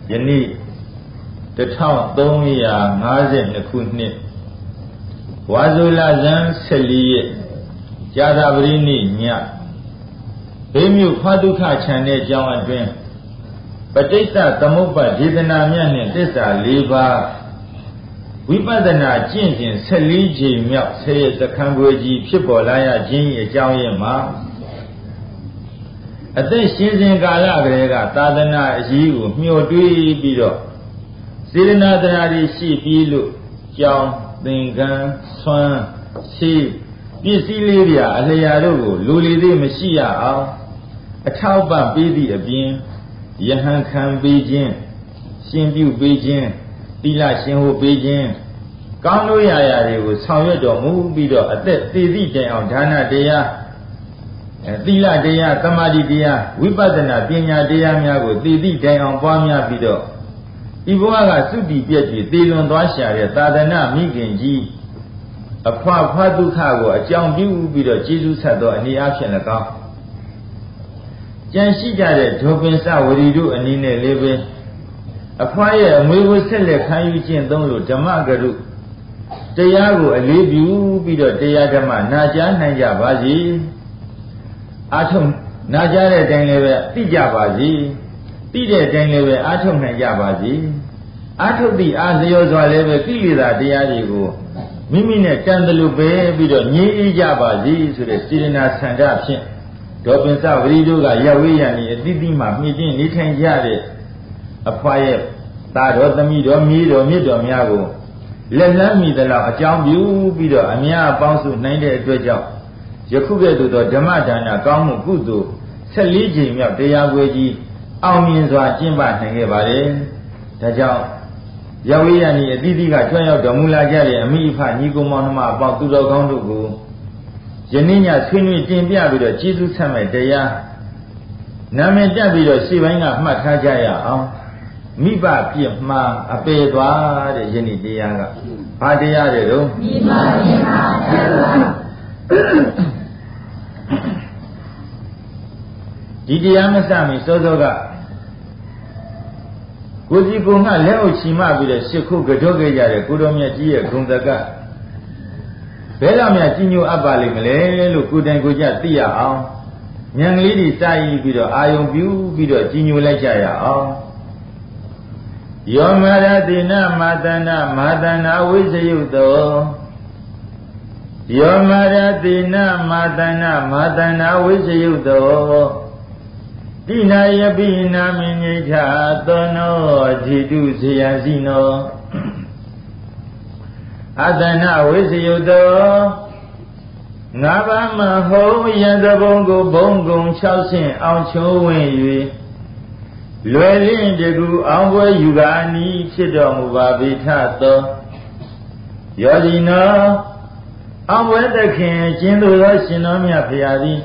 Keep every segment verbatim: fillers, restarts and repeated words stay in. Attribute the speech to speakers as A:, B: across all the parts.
A: ယနေ့တစ်ထောင်သုံးရာငါးဆယ်နှစ်ခုနှစ်ဝါဆိုလဇန်ဆယ်လေးရက်ကြာသပတေးနေ့ညဘေးမြို့ဖာတုခခြံတဲ့ကျောင်းအတွင်းပဋိစ္စသမုပ္ပါဒေသနာမြတ်နှင့်သစ္စာ၄ပါးဝိပဿနာကျင့်စဉ်ဆယ်လေးကြိမ်မြောက်ဆယ်ရက်စခန်းပွဲကြီးဖြစ်ပေါ်လာရခြင်းအကြောင်းရင်းမှာအသက်ရှင်စဉ်ကာလကလေးကသာသနာအရေးကိုမျှော်တွေးပြီးတော့စေတနာတရားတွေရှိပြီးလို့ကြောင်းသင်္ကန်းဆွမ်းရှိပစ္စည်းလေးပြအလျာတို့ကိုလူလီသေးမရှိရအောင်အထောက်ပံ့ပေးသည့်အပြင်ယဟန်ခံပေးခြင်းရှင်ပြုပေးခြင်းသီလရှင်ဟောပေးခြင်းကောင်းလို့ရရာတွေကိုဆောင်ရွက်တော်မူပြီးတော့အသက်သေသည့်တိုင်အောင်ဒါနတရားသီလတရားသမာဓိတရားဝိပဿနာပညာတရားများကိုသေသည့်တိုင်အောင်ပွားများပြီးတော့ဤဘဝကသုတိပြည့်ပြီးသေလွန်သွားရှာတဲ့သာသနာမိခင်ကြီးအဖွားဖွားဒုက္ခကိုအကြောင်းပြုပြီးတော့ကျေးဇူးဆက်သောအနေအားဖြင့်၎င်းကြံရှိကြတဲ့ဒုပင်စဝရီတို့အနေနဲ့လည်းပဲအဖွားရဲ့အမွေကိုဆက်လက်ခံယူခြင်းသုံးလို့ဓမ္မဂရုတရားကိုအလေးပြုပြီးတော့တရားဓမ္မနာကြားနိုင်ကြပါစေအားထုတ်နာကြားတဲ့အတိုင်းလည်းပဲသိကြပါစေသိတဲ့အတိုင်းလည်းပဲအားထုတ်နိုင်ကြပါစေအားထုတ်သည့်အားလျော်စွာလည်းပဲကိလေသာတရားတွေကိုမိမိနဲ့တန်တယ်လို့ပဲပြီးတော့ငြိအေးကြပါစေဆိုတဲ့စေတနာဆန္ဒဖြင့်ဒေါပင်စဝရီတို့ကရဝေးရန်ဤအတိတိမှမြင့်ချင်းနေထိုင်ကြတဲ့အဖွားရဲ့သားတော်သမီးတော်မြေးတော်မြစ်တော်များကိုလက်လန်းမိသလောက်အကြောင်းပြုပြီးတော့အများအပေါင်းစုနိုင်တဲ့အတွက်ကြောင့်ယခုကဲ့သို့သောဓမ္မဒါနကောင်းမှုကုသိုလ်ဆယ်လေးကြိမ်မြောက်တရားပွဲကြီးအောင်မြင်စွာကျင့်ပနိုင်ခဲ့ပါတယ်။ဒါကြောင့်ရဝေးရန်ဤအတိတိကကျွမ်းရောက်တော်မူလာကြတဲ့အမိအဖညီကိုမောင်နှမအပေါင်းသူတော်ကောင်းတို့ကိုယနေ့ညဆွေးနွေးတင်ပြပြီးတော့ကျေးဇူးဆက်မဲ့တရားနာမည်တက်ပြီးတော့ရှေ့ပိုင်းကမှတ်ထားကြရအောင်မိဘပြစ်မှားအပေသွားတဲ့ယနေ့တရားကဘာတရားတွေတော့မိဘပြစ်မှားအပေသွားဒီတရားမစမီစောစောကကိုကြီးကိုငှလက်အုပ်ချီမပြီးတဲ့ရှစ်ခုကြောခဲ့ကြတဲ့ကိုတော်မြတ်ကြီးရဲ့ဂုဏ်တကဘယ်တော့မှကြီးညိုအပ်ပါလိမ့်မလဲလို့ကိုတိုင်ကိုကြသိရအောင်ဉာဏ်ကလေးတွေစာရည်ပြီးတော့အာယုံပြုပြီးတော့ကြီးညိုလိုက်ကြရအောင်ယောမရတိနမာတနာမာတနာဝိဇယုတောယောမရတိနမာတနာမာတနာဝိဇယုတောတိနာယပိနာမင်ညိထာသောနောဓိတုဇယစီနောအတနာဝိဇယုတောငါးပါးမဟုတ်ယံတဘုံကိုဘုံကုံ၆ဆင့်အောင်ချိုးဝင်၍လွယ်လင်းတကူအောင်ပွဲယူကာနီးဖြစ်တော်မူပါဗိထသောယောဇီနောအောင်ပွဲသခင်ကျင်းသူသောရှင်တော်မြတ်ဖရာသည်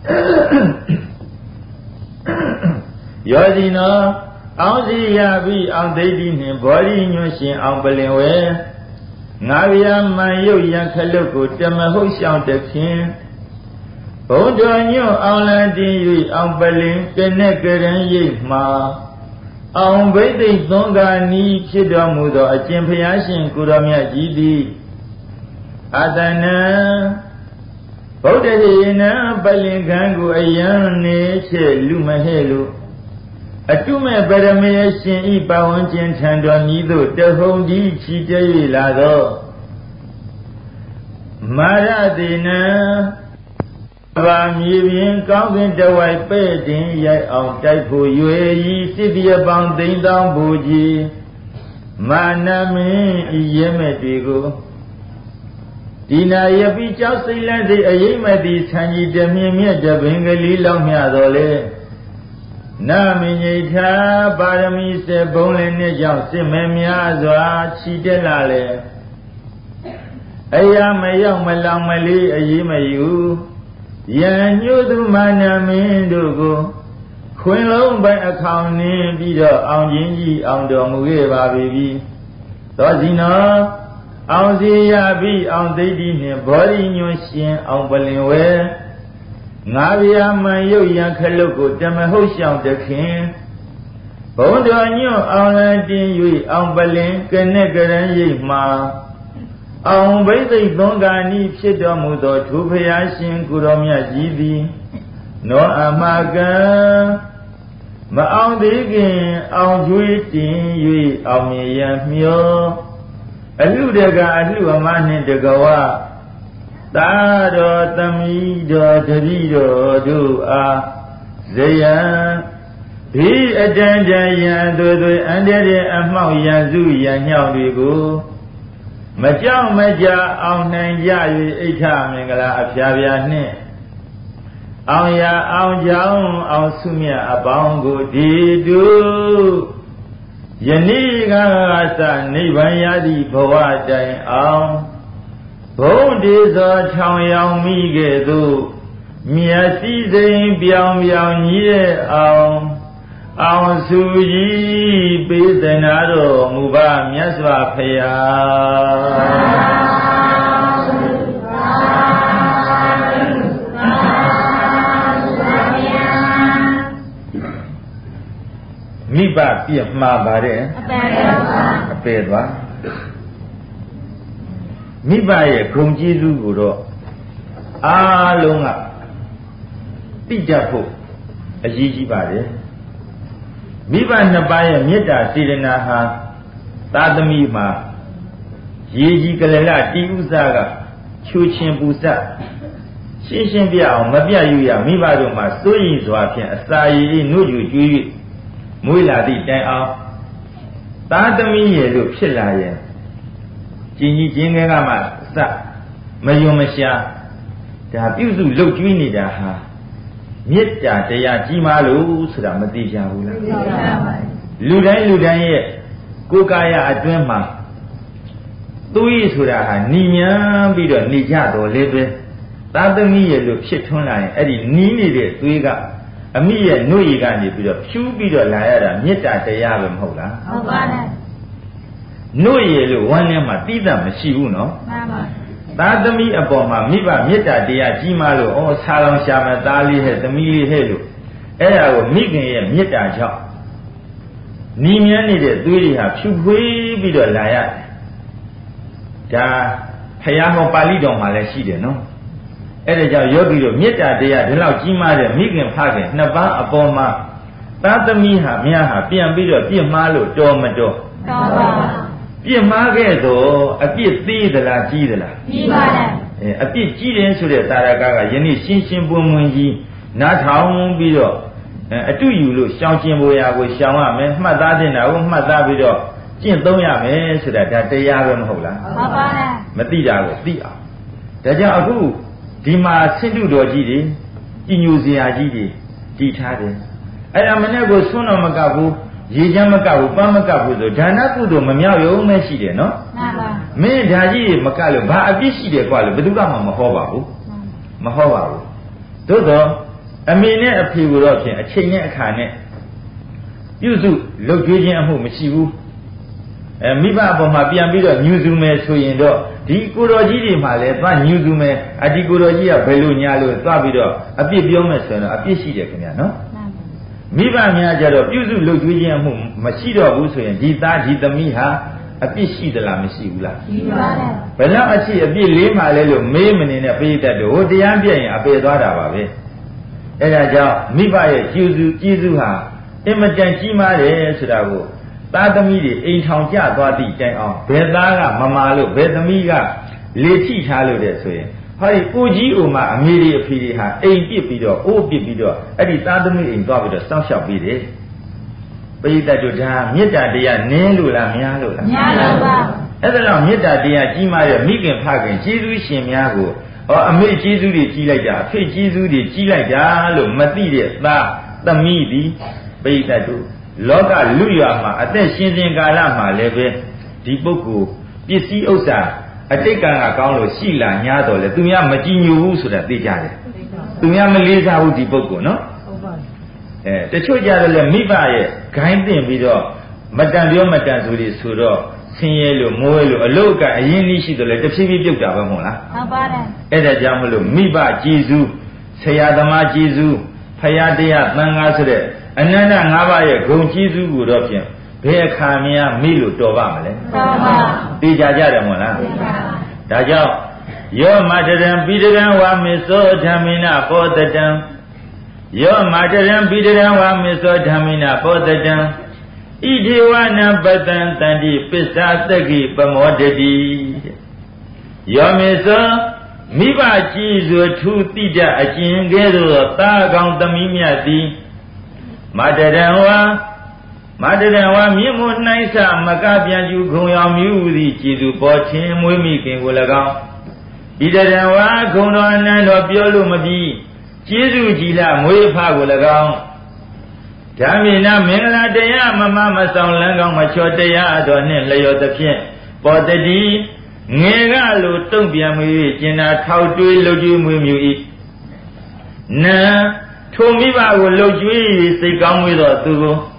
A: ယောဇီနောအောင်စီရပြီးအောင်သိတိနှင့်ဘောဓိညွှန်ရှင်အောင်ပလင်ဝဲငါဗျာမန်ရုပ်ရန်ခလုတ်ကိုတမဟုတ်ရှောင်းတခင်ဘုံတော်ညွန့်အောင်လန်းတင်၍အောင်ပလင်ကနဲ့ကရန်ရိပ်မှာအောင်ဘိသိက်သွန်ကာနီးဖြစ်တော်မူသောအကျင့်ဖျားရှင်ကိုတော်မြတ်ကြီးသည်အတနံဗုဒ္ဓဟိနံပလင်ခံကိုအယံနေချက်လူမဟဲ့လို့အတုမဲ့ပရမေရှင်ဤပဝန်းကျင်ထံတော်ဤသို့တဟုန်ကြီးချီတဲ၍လာသောမာရတိနံဘာမြေပြင်ကောင်းကင်တဝိုက်ပဲ့တင်ရိုက်အောင်တိုက်ဖို့ရွယ်ဤစစ်ပြပေါင်းသိမ့်တောင်းဘူးကြီးမာနမင်းဤရဲမဲ့တွေကိုဒီနာယပိကြောက်စိတ်လက်စိတ်အယိမ့်မဲ့သည်ဆံကြီးတမြင်မြတ်တပင်ကလေးလောက်မြတော်လေနာမညိထာပါရမီစေဘုံလည်းနဲ့ကြောင့်စစ်မဲများစွာချီတက်လာလေအရာမရောက်မလောင်မလေးအရေးမယူယံညွသူမာနမင်းတို့ကိုခွင်လုံးပိုင်အခေါင်နှင်းပြီးတော့အောင်ချင်းကြီးအောင်တော်မူခဲ့ပါပြီသောစီနောအောင်စီရပြီးအောင်သိတိနှင့်ဘောဓိညွှန်ရှင်အောင်ပလင်ဝဲငါဗျာမန်ရုပ်ရန်ခလုတ်ကိုတမဟုတ်ရှောင်းတခင်ဘုံတော်ညွန့်အောင်လန်းတင်း၍အောင်ပလင်ကနဲ့ကရန်ရိပ်မှာအောင်ဘိသိက်သွန်ကာနီဖြစ်တော်မူသောထိုဖျားရှင်ကိုတော်မြတ်ကြီးသည်နောအမကံမအောင်သေးခင်အောင်ကျွေးတင်၍အောင်မြင်ရန်မျောအလှတကအလှအမနှင့်တကဝသာတော်သမီးတော်တတိတော်တို့အားဇယံဒီအတန်တန်ရန်သွေသွေအန္တရာယ်အမှောက်ရန်စုရန်ညှောက်တွေကိုမကြောက်မကြအောင်နိုင်ကြ၍အိဋ္ဌမင်္ဂလာအဖျားဖျားနှင့်အောင်ရအောင်ကြောင်းအောင်ဆုမြတ်အပေါင်းကိုဒီတုယနေ့ကစနိဗ္ဗာန်ရသည့်ဘဝတိုင်အောင်ဘုံဒီသောထောင်ရောင်မိကဲ့သို့မျက်စိစိမ်ပြောင်ပြောင်ကြီးအောင်အောင်စုကြီးပေးသနာတော်မူပါမြတ်စွာဘုရားမိဘပြည့်မှားပါတယ်အပေသွားမိဘရဲ့ဂုဏ်ကျေးဇူးကိုတော့အားလုံးကသိတတ်ဖို့အရေးကြီးပါတယ်မိဘနှစ်ပါးရဲ့မေတ္တာစေတနာဟာသာသမီမှာရေကြီးကလေးလတီဥစားကချိုးချင်းပူစက်ရှင်းရှင်းပြအောင်မပြတ်ယူရမိဘတို့မှာစိုးရိမ်စွာဖြင့်အစာရည်နှုတ်ယူကျွေး၍မွေးလာသည့်တိုင်အောင်သာသမီရဲ့လို့ဖြစ်လာရဲ့ကျင်ကြီးကျင်းငယ်ကမှစမယုံမရှာဒါပြုစုလှုပ်ကျွေးနေတာဟာမေတ္တာတရားကြီးမားလို့ဆိုတာမသိကြဘူးလားသိပါပါလူတိုင်းလူတိုင်းရဲ့ကိုယ်ကာယအတွင်းမှာသွေးဆိုတာဟာหนีမြန်ပြီးတော့နေကြတော်လေပဲသာသမီရဲ့လို့ဖြစ်ထွန်းလာရင်အဲ့ဒီหนีနေတဲ့သွေးကအမိရဲ့နှုတ်ရည်ကနေပြီးတော့ဖြူးပြီးတော့လာရတာမေတ္တာတရားပဲမဟုတ်လားဟုတ်ပါတယ်နှုတ်ရည်လို့ဝမ်းထဲမှာတိတတ်မရှိဘူးနော်မှန်ပါသာသမီအပေါ်မှာမိဘမေတ္တာတရားကြီးမားလို့ဩဆာလောင်ရှာမသားလေးဟဲ့သမီးလေးဟဲ့လို့အဲ့ဒါကိုမိခင်ရဲ့မေတ္တာကြောင့်ညီမြန်းနေတဲ့သွေးတွေဟာဖြူဖွေးပြီးတော့လာရတယ်ဒါဖယားဟောပါဠိတော်မှာလည်းရှိတယ်နော်အဲ့ဒါကြောင့်ယောဂီတို့မေတ္တာတရားဒီလောက်ကြီးမားတဲ့မိခင်ဖခင်နှစ်ပါးအပေါ်မှာသာသမီဟာမြတ်ဟာပြန်ပြီးတော့ပြစ်မှားလို့တော်မတော်တော်ပါပြစ်မှားခဲ့တော့အပြစ်သေးသလားကြီးသလားကြီးပါတယ်အဲအပြစ်ကြီးတယ်ဆိုတဲ့တာရကကယနေ့ရှင်းရှင်းပွင့်ပွင့်ကြီးနားထောင်ပြီးတော့အတူယူလို့ရှောင်ကျင်ဖို့ရာကိုရှောင်ရမယ်မှတ်သားတင်တာကိုမှတ်သားပြီးတော့ကျင့်သုံးရမယ်ဆိုတာဒါတရားပဲမဟုတ်လားမှန်ပါတယ်မသိတာကိုသိအောင်ဒါကြောင့်အခုဒီမှာဆင့်တုတော်ကြီးတွေကြီးညိုစရာကြီးတွေတည်ထားတယ်အဲ့ဒါမနဲ့ကိုဆွန်းတော်မကဘူးရေချမ်းမကဘူးပန်းမကဘူးဆိုဒါနကုသိုလ်မမြောက်ရုံပဲရှိတယ်နော်မှန်ပါမင်းဒါကြီးမကလို့ဘာအပြစ်ရှိတယ်ကွာလို့ဘယ်သူကမှမဟောပါဘူးမဟောပါဘူးသို့တော့အမေနဲ့အဖေကိုတော့ဖြင့်အချိန်နဲ့အခါနဲ့ပြုစုလှုပ်ကြွေးခြင်းအမှုမရှိဘူးအဲမိဘအပေါ်မှာပြန်ပြီးတော့ညှူစုမယ်ဆိုရင်တော့ဒီကိုတော်ကြီးတွေမှလည်းသွားညှူစုမယ်အဒီကိုတော်ကြီးကဘယ်လိုညာလို့သွားပြီးတော့အပြစ်ပြောမယ်ဆိုရင်တော့အပြစ်ရှိတယ်ခင်ဗျာနော်မိဘများကြတော့ပြုစုလှုပ်ကြွေးခြင်းအမှုမရှိတော့ဘူးဆိုရင်ဒီသားဒီသမီးဟာအပြစ်ရှိသလားမရှိဘူးလားရှိပါတယ်ဘယ်တော့အရှိအပြစ်လေးမှလဲလို့မေးမနေနဲ့ပြေးတတ်တော့ဟိုတရားပြည့်ရင်အပေသွားတာပါပဲအဲဒါကြောင့်မိဘရဲ့ကျေးဇူးကျေးဇူးဟာအင်မတန်ကြီးမားတယ်ဆိုတာကိုသားသမီးတွေအိမ်ထောင်ကြသွားသည့်တိုင်အောင်ဘယ်သားကမမာလို့ဘယ်သမီးကလေထိထားလို့တဲ့ဆိုရင်ဟောဒီကိုကြီးအိုမှာအမေတွေအဖေတွေဟာအိမ်ပစ်ပြီးတော့အိုးပစ်ပြီးတော့အဲ့ဒီသားသမီးအိမ်သွားပြီးတော့စောင့်ရှောက်ပြီးတယ်ပရိသတ်တို့ဒါမေတ္တာတရားနည်းလို့လားများလို့လားများလို့ပါအဲ့ဒါတော့မေတ္တာတရားကြီးမားတဲ့မိခင်ဖခင်ကျေးဇူးရှင်များကိုဟောအမေကျေးဇူးတွေကြီးလိုက်တာအဖေကျေးဇူးတွေကြီးလိုက်တာလို့မသိတဲ့သားသမီးသည်ပရိသတ်တို့လောကလူရမှာအသက်ရှင်စဉ်ကာလမှာလည်းပဲဒီပုဂ္ဂိုလ်ပစ္စည်းဥစ္စာအတိတ်ကံကကောင်းလို့ရှိလာ냐တော့လေသူများမကြည်ညိုဘူးဆိုတာသိကြတယ်သူများမလေးစားဘူးဒီပုဂ္ဂိုလ်နော်ဟုတ်ပါအဲတချို့ကြတယ်လေမိဘရဲ့ဂိုင်းတင်ပြီးတော့မတန်ပြောမတန်ဆိုပြီးဆိုတော့ဆင်းရဲလို့မိုးရဲလို့အလုတ်ကအရင်ကြီးရှိတယ်လေတဖြည်းဖြည်းပြုတ်တာပဲမဟုတ်လားဟုတ်ပါတယ်အဲ့ဒါကြောင့်မလို့မိဘကျေးဇူးဆရာသမားကျေးဇူး Phaya Deya Tanga Sede, Ananda Navaye, Gonchizu Gudopian, Bekamia Milu Tobamale. Dijaja Mola. Daja, your mother and Bidan one miso Tamina for the dam. Your mother and Bidan one miso Tamina for the dam. Idiwana Batan Tandi Pisa Sagi Pamodedi. Your miso. Miba Jizu two Tija a Jingedo, Tagang the Mimiati Madadanwa Madadanwa Mimu Naisa, Magabian Yugoya Mudi, Jizu Botim, Wimikin Wulaga Idadanwa, Gono and of Yolumadi, Jizu Jila, Muipa Wulaga Tamina Mela Dea, Mamma Sound Langam, Machotea, Donin, Layo the Pien, for the D. Nega lo tong pian mui jina thao tui lo ju mui mui yi na tho mi ba ko lo jui sai kaung mui do tu ko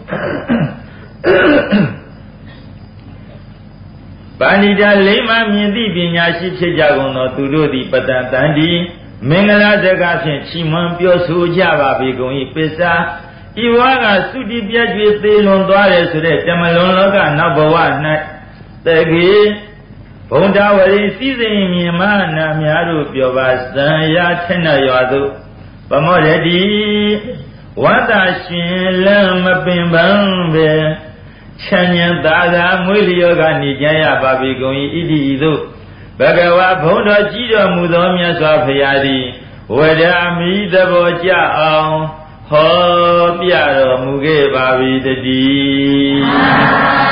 A: Panida lema myin ti panya shi phit ja gon do tu do ti patan tan di mingala saka phyin chi mwan pyo so ja ba be gon yi pissa iwa ga suti pyat jwe the lon twa de so de tamalon loka naw bawa nai tagi Bunda Wari season Mimana Miaru Piovas, Yatina Yadu, Pamoredi, Wata Shin Lam Bimbambe, Chanyan Dada, Mulioga Nijaya Babi going Idido, Bagawa Bunda Jido Mudomia Swafiadi, Wada Mi the Boja on Ho Piaro Muge Babi the D.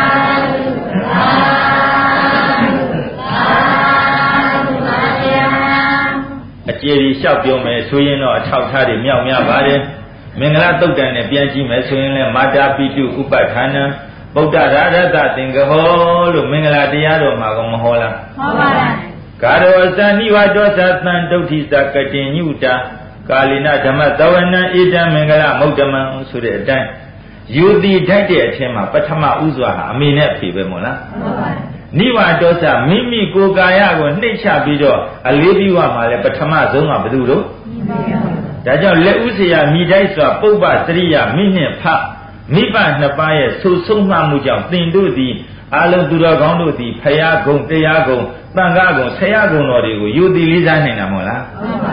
A: Jerry shall be me, swing or a chow taddy, meow meow body. Mingla took them a pianji, me swing and Mada Pitu, Upatana, Boda Rada, think a whole Mingla Diado Magamohola. Karo Saniwa Dosa San Dotisa Katin Yuta, Kalina Tamatawana, Ida Mingala, Modaman, so the time. You the daddy at him, Patama Uzwa, I mean, happy Bemola. Niwa dosa mimi gogaya go nature bido a lady wa male patama zonga bedudo dajo le usiya mi dai swa puba sriya minin pha mipa napa ye so songma mu jaung tin do di along tu ro kaung do di phaya gung taya gung tanga gung saya gung do ri ko yu ti li sa naina mo la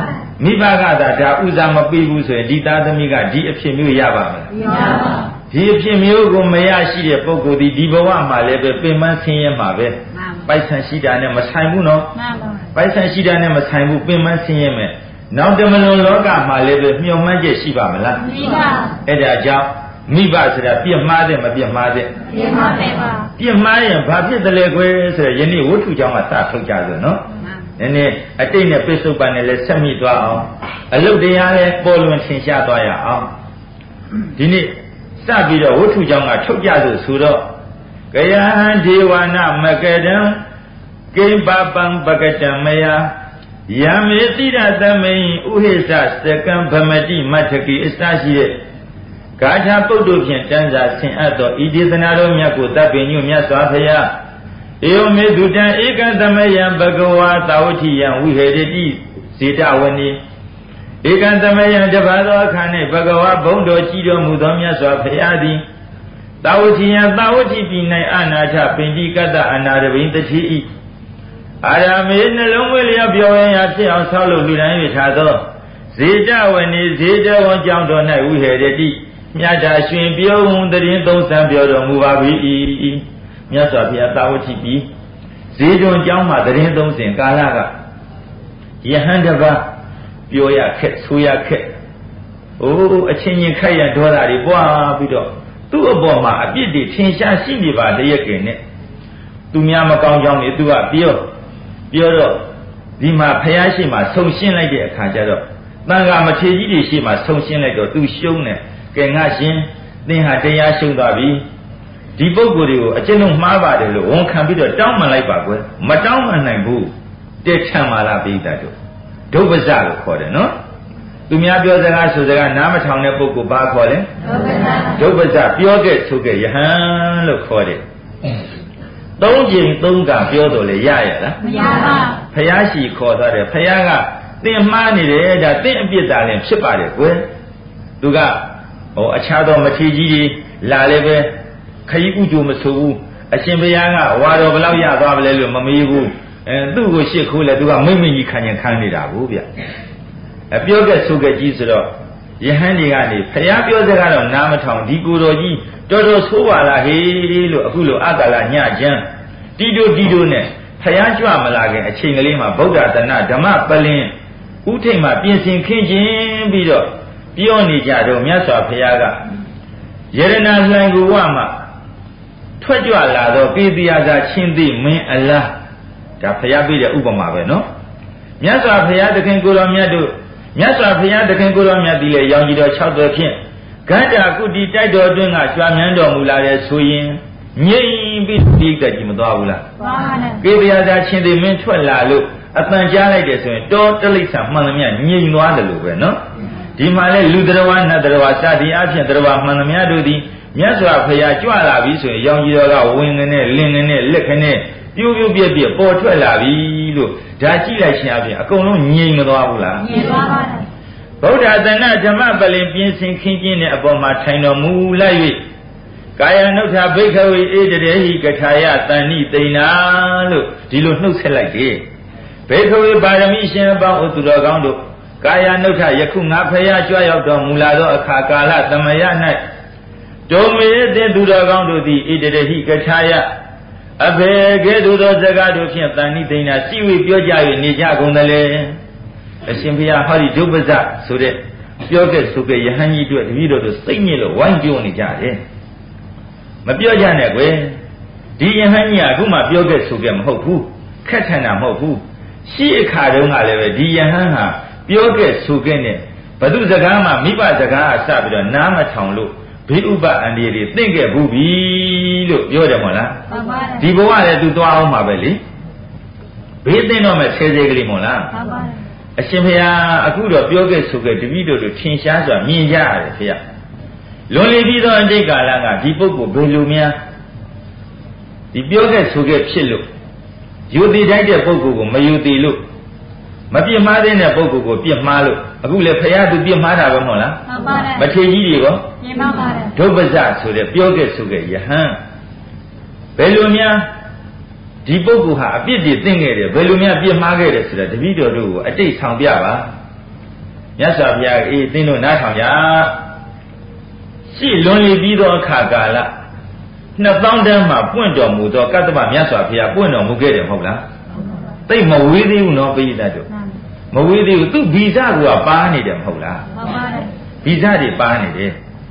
A: mipa ga da da uza ma pai bu so yin di ta thami ga di a phit myo ya ba ma laဒီအဖြစ်မျိုးကိုမရရှိတဲ့ပုဂ္ဂိုလ်ဒီဒီဘဝမှာလည်းပဲပင်ပန်းဆင်းရဲမှာပဲပိုက်ဆံရှိတာနဲ့မဆိုင်ဘူးနော်ပိုက်ဆံရှိတာနဲ့မဆိုင်ဘူးပင်ပန်းဆင်းရဲမယ်နောက်တမလွန်လောကမှာလည်းပဲမျှော်မှန်းချက်ရှိပါမလားရှိပါအဲ့ဒါကြောင့်မိဘဆိုတာပြစ်မှားတယ်မပြစ်မှားတယ်ပြစ်မှားတယ်ပါပြစ်မှားရင်ဘာဖြစ်တယ်လဲကွယ်ဆိုရယနေ့ဝတ္ထုကြောင့်ကစထုတ်ကြဆိုနော်နည်းနည်းအတိတ်နဲ့ပြစ္ဆုတ်ပန်နဲ့လည်းဆက်မိသွားအောင်အလုတ်တရားလည်းပေါ်လွင်ထင်ရှားသွားရအောင်ဒီနေ့စပြီးတော့ဝတ္ထုကြောင့်ကထုတ်ကြဆိုဆိုတော့ကယဟံဒေဝနာမကတံကိမ္ပပံပကတံမယယံမေတိရသမိန်ဥဟိသစကံဗမတိမတ္ထကိအစရှိတဲ့ဂါထာပုဒ်တို့ဖြင့်တန်းစာဆင်အပ်သောဤဒေသနာတော်မြတ်ကိုတပ်ပင်ညွတ်မြတ်စွာဘုရားဧဝမေတုတံဧကသမယံဘဂဝါသာဝတိယံဝိဟေရတိဇေတဝနိဧကံသမယံတပါသောအခါ၌ဘဂဝါဘုံတော်ကြည်တော်မူသောမြတ်စွာဘုရားသည်သာဝတိယံသာဝတိပြည်၌အနာထပင်တိကတ္တအနာတဘိတတိဤအာရမေနှလုံးမွေးလျော်ပြောင်းရာဖြစ်အောင်ဆောက်လုပ်လူတိုင်း၍ထားသောဇေတဝနိဇေတဝံကြောင့်တော်၌ဝိဟေရတိမြတ်တာရှင်ပြုံးတရင်သုံးဆန်းပြောတော်မူပါ၏မြတ်စွာဘုရားသာဝတိပြည်ဇေတွန်ကျောင်းမှာတရင်သုံးစဉ်ကာလကယဟန်တပါပြောရခက်ဆိုရခက်အိုးအချင်းချင်းခက်ရဒေါသတွေပွားပြီးတော့သူ့အပေါ်မှာအပြစ်တွေထင်ရှားရှိနေပါတရက်ကင်နဲ့သူများမကောင်းကြောင်းနေသူကပြောပြောတော့ဒီမှာဖယားရှိမှဆုံရှင်းလိုက်တဲ့အခါကျတော့တန်ခါမထေကြီးတွေရှိမှဆုံရှင်းလိုက်တော့သူရှုံးတယ်ကဲငါရှင်သင်ဟာတရားရှုံးသွားပြီဒီပုဂ္ဂိုလ်တွေကိုအကျဉ်းလုံးမှားပါတယ်လို့ဝန်ခံပြီးတော့တောင်းပန်လိုက်ပါကွယ်မတောင်းပန်နိုင်ဘူးတက်ချမ်းပါလားပိဋကတို့ဒုပ္ပဇလို့ခေါ်တယ်နော်သူများပြောစကားဆိုစကားနားမထောင်တဲ့ပုဂ္ဂိုလ်ဘာခေါ်လဲဒုပ္ပဇပြောခဲ့ဆိုခဲ့ယဟန်လို့ခေါ်တယ်သုံးချိန်သုံးကပြောတော့လေရရလားမရပါဖယားရှိခေါ်သွားတယ်ဖယားကသင်မှားနေတယ်ဒါသင်အပြစ်သာလည်းဖြစ်ပါတယ်ကွယ်သူကဟိုအခြားသောမထေကြီးတွေလာလည်းပဲခရီးဥကြိုမဆိုဘူးအရှင်ဘုရားကဝါတော်ဘလောက်ရသွားပါလဲလို့မမေးဘူးအဲသူ့ကိုရှစ်ခိုးလဲသူကမိမ့်မိန်ကြီးခံရင်ခံနေတာဘူးဗျအပြောခဲ့ဆိုခဲ့ကြီးဆိုတော့ယဟန်တွေကနေဖျားပြောစကားတော့နားမထောင်ဒီကိုတော်ကြီးတော်တော်ဆိုးပါလားဟေးလို့အခုလိုအကလညချမ်းတီတိုတီတိုနဲ့ဖျားကြွမလာခင်အချိန်ကလေးမှာဗုဒ္ဓသနာဓမ္မပလင်ဥထိတ်မှာပြင်ဆင်ခင်းခြင်းပြီးတော့ပြောနေကြတော့မြတ်စွာဘုရားကယရဏလှိုင်ကိုဝမှာထွက်ကြွလာတော့ပေတိယသာချင်းသိမင်းအလားဒါဘုရားပြတဲ့ဥပမာပဲနော်မြတ်စွာဘုရားသခင်ကိုယ်တော်မြတ်တို့မြတ်စွာဘုရားသခင်ကိုယ်တော်မြတ်သည်လေရောင်ကြီးတော်၆သွယ်ဖြင့်ဂန္ဓာကုတိတိုက်တော်အတွင်းကကြွားမြန်းတော်မူလာတဲ့ဆိုရင်ငြိမ်ပြီးဒီကကြည့်မသွားဘူးလားသွားပါတယ်ပေတိယသာချင်းသိမင်းထွက်လာလို့အတန်ကြားလိုက်တယ်ဆိုရင်တောတလိ္ဆာမှန်သမျှငြိမ်သွားတယ်လို့ပဲနော်ဒီမှာလဲလူတော်ဝါနတ်တော်ဝါစသည်အဖြစ်တော်ဝါမှန်သမျှတို့သည်မြတ်စွာဘုရားကြွလာပြီဆိုရင်ရောင်ကြီးတော်ကဝင်ငနဲ့လင်ငနဲ့လက်ခနဲ့ပြိုးပြိုးပြက်ပြက်ပေါ်ထွက်လာပြီလို့ဒါကြည့်လိုက်ခြင်းအပြင်အကုန်လုံးငြိမ်မသွားဘူးလားငြိမ်သွားပါတယ်ဗုဒ္ဓသနာဓမ္မပလင်ပြင်ဆင်ခင်းကျင်းတဲ့အပေါ်မှာထိုင်တော်မူလိုက်၍ကာယနုထာဘိခဝေဧတရေဟိကထာယတဏ္ဏိသိဏလို့ဒီလိုနှုတ်ဆက်လိုက်တယ်ဘိခဝေပါရမီရှင်အပေါင်းဥသူတော်ကောင်းတို့ကာယနုထာယခုငါဖရာကြွရောက်တော်မူလာသောအခါကာလသမယ၌ဒုံမေတဲ့သူတော်ကောင်းတို့သည်ဣတရဟိကထာယအဘေကဲ့သို့သောစကားတို့ဖြင့်တဏ္ဏိသိဏစီဝေပြောကြ၍နေကြကုန်တယ်လေအရှင်ဘုရားဟောဒီဒုပ္ပဇဆိုတဲ့ပြောခဲ့ဆိုခဲ့ယဟန်ကြီးတို့တပည့်တော်တို့စိတ်ညစ်လို့ဝိုင်းပြောနေကြတယ်မပြောကြနဲ့ကွယ်ဒီယဟန်ကြီးကအခုမှပြောခဲ့ဆိုခဲ့မဟုတ်ဘူးခက်ထန်တာမဟုတ်ဘူးရှိအခါတုန်းကလည်းပဲဒီယဟန်ဟာပြောခဲ့ဆိုခဲ့နဲ့ဘု து စကားမှမိဘစကားအစပြီးတော့နားမထောင်လို့ဘေးဥပအန္တရာယ်တွေသင့်ခဲ့ဘူးပြီလို့ပြောတယ်မဟုတ်လားမှန်ပါတယ်ဒီဘဝလည်းသူသွားအောင်မှာပဲလေဘေးသင့်တော့မဲ့ဆဲဆဲကလေးမဟုတ်လားမှန်ပါတယ်အရှင်ဘုရားအခုတော့ပြောခဲ့ဆိုခဲ့တပည့်တို့တို့ထင်ရှားစွာမြင်ကြရတယ်ဖေရလွန်လေပြီးသောအတိတ်ကာလကဒီပုဂ္ဂိုလ်ဘယ်လိုများဒီပြောခဲ့ဆိုခဲ့ဖြစ်လို့ယူတည်တိုက်တဲ့ပုဂ္ဂိုလ်ကိုမယူတည်လို့မပြစ်မှားတဲ့ပုဂ္ဂိုလ်ကိုပြစ်မှားလို့အခုလေဖရာသူပြစ်မှားတာပဲမဟုတ်လားမှန်ပါတယ်မထေကြီးတွေရောပြစ်မှားပါတယ်ဒုပ္ပဇဆိုတဲ့ပြောခဲ့ဆိုခဲ့ယဟန်ဘယ်လိုများဒီပုဂ္ဂိုလ်ဟာအပြစ်တွေသင်ခဲ့တယ်ဘယ်လိုများပြစ်မှားခဲ့တယ်ဆိုတာတပည့်တော်တို့ကိုအတိတ်ဆောင်ပြပါမြတ်စွာဘုရားအေးသင်တို့နားထောင်ကြရှိလွန်လေပြီးသောအခါကာလနှစ်သောင်းတန်းမှာပွင့်တော်မူသောကတ္တဗမြတ်စွာဘုရားပွင့်တော်မူခဲ့တယ်မဟုတ်လားသိမဝေးသေးဘူးနော်ပိဋကတို့မဝေးသေးဘူးသူဗီဇကပါနေတယ်မဟုတ်လားမှန်ပါတယ်ဗီဇတွေပါနေတယ်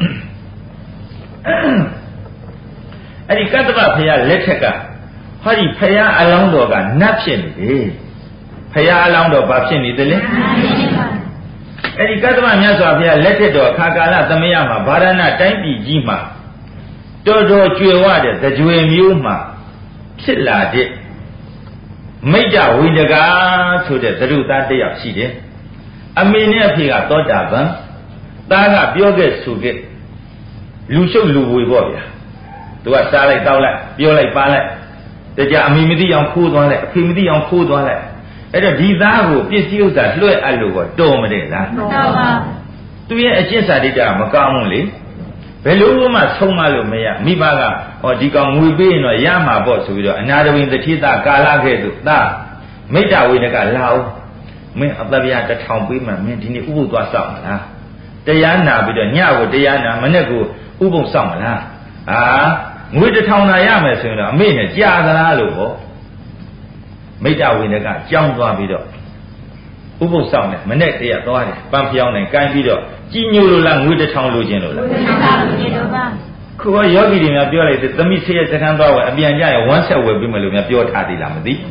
A: အဲ့ဒီကတ္တဗဘုရားလက်ထက်ကဟောဒီဘုရားအလောင်းတော်ကနတ်ဖြစ်နေတယ်ဘုရားအလောင်းတော်ဘာဖြစ်နေတယ်လဲအဲ့ဒီကတ္တဗမြတ်စွာဘုရားလက်ထက်တော်အခါကာလသမယမှာဗာရဏတိုင်းပြည်ကြီးမှာတော်တော်ကျွယ်ဝတဲ့သကြွေမျိုးမှာဖြစ်လာတဲ့မိတ္တဝိန္ဒကာဆိုတဲ့သရုသားတစ်ယောက်ရှိတယ်အမေနဲ့အဖေကသောတာပန်သားကပြောခဲ့ဆိုခဲ့လူရှုပ်လူဝေပေါ့ဗျာသူကစားလိုက်တောက်လိုက်ပြောလိုက်ပါလိုက်တကြအမေမသိအောင်ခိုးသွားလိုက်အဖေမသိအောင်ခိုးသွားလိုက်အဲ့တော့ဒီသားကိုပစ္စည်းဥစ္စာလွှဲအပ်လို့တော့မတဲ့လားတော်ပါသူရဲ့အကျင့်စာတိတ်ကမကောင်းဘူးလေဘယ်လိုမှဆုံးမလို့မရမိဘကဟောဒီကောင်ငွေပေးရင်တော့ရမှာပေါ့ဆိုပြီးတော့အနာတဝိတတိသကာလခဲ့သူသာမိတ္တဝိနကလာအောင်မင်းအပဗျာတစ်ထောင်ပေးမှမင်းဒီနေ့ဥပုသ်သွားစောင့်မလားတရားနာပြီးတော့ညကိုတရားနာမနေ့ကိုဥပုသ်စောင့်မလားဟာငွေတစ်ထောင်နာရမယ်ဆိုရင်တော့အမေနဲ့ကြာသလားလို့ဟောမိတ္တဝိနကကြောင်းသွားပြီးတော့ဥပုသ်စောင့်တယ်မနေ့တည်းကသွားတယ်ပန်းဖျောင်းတယ်ကိုင်းပြီးတော့ကြီးညိုလို့လားငွေတစ်ထောင်လိုချင်လို့လားငွေတစ်ထောင်လိုချင်လို့ပါခုကယောဂီတွေများပြောလိုက်တယ်သမီးဆေးရစကန်းသွားဝယ်အပြန်ကြရဝမ်းဆက်ဝယ်ပြီးမလို့များပြောထားသေးလားမသိ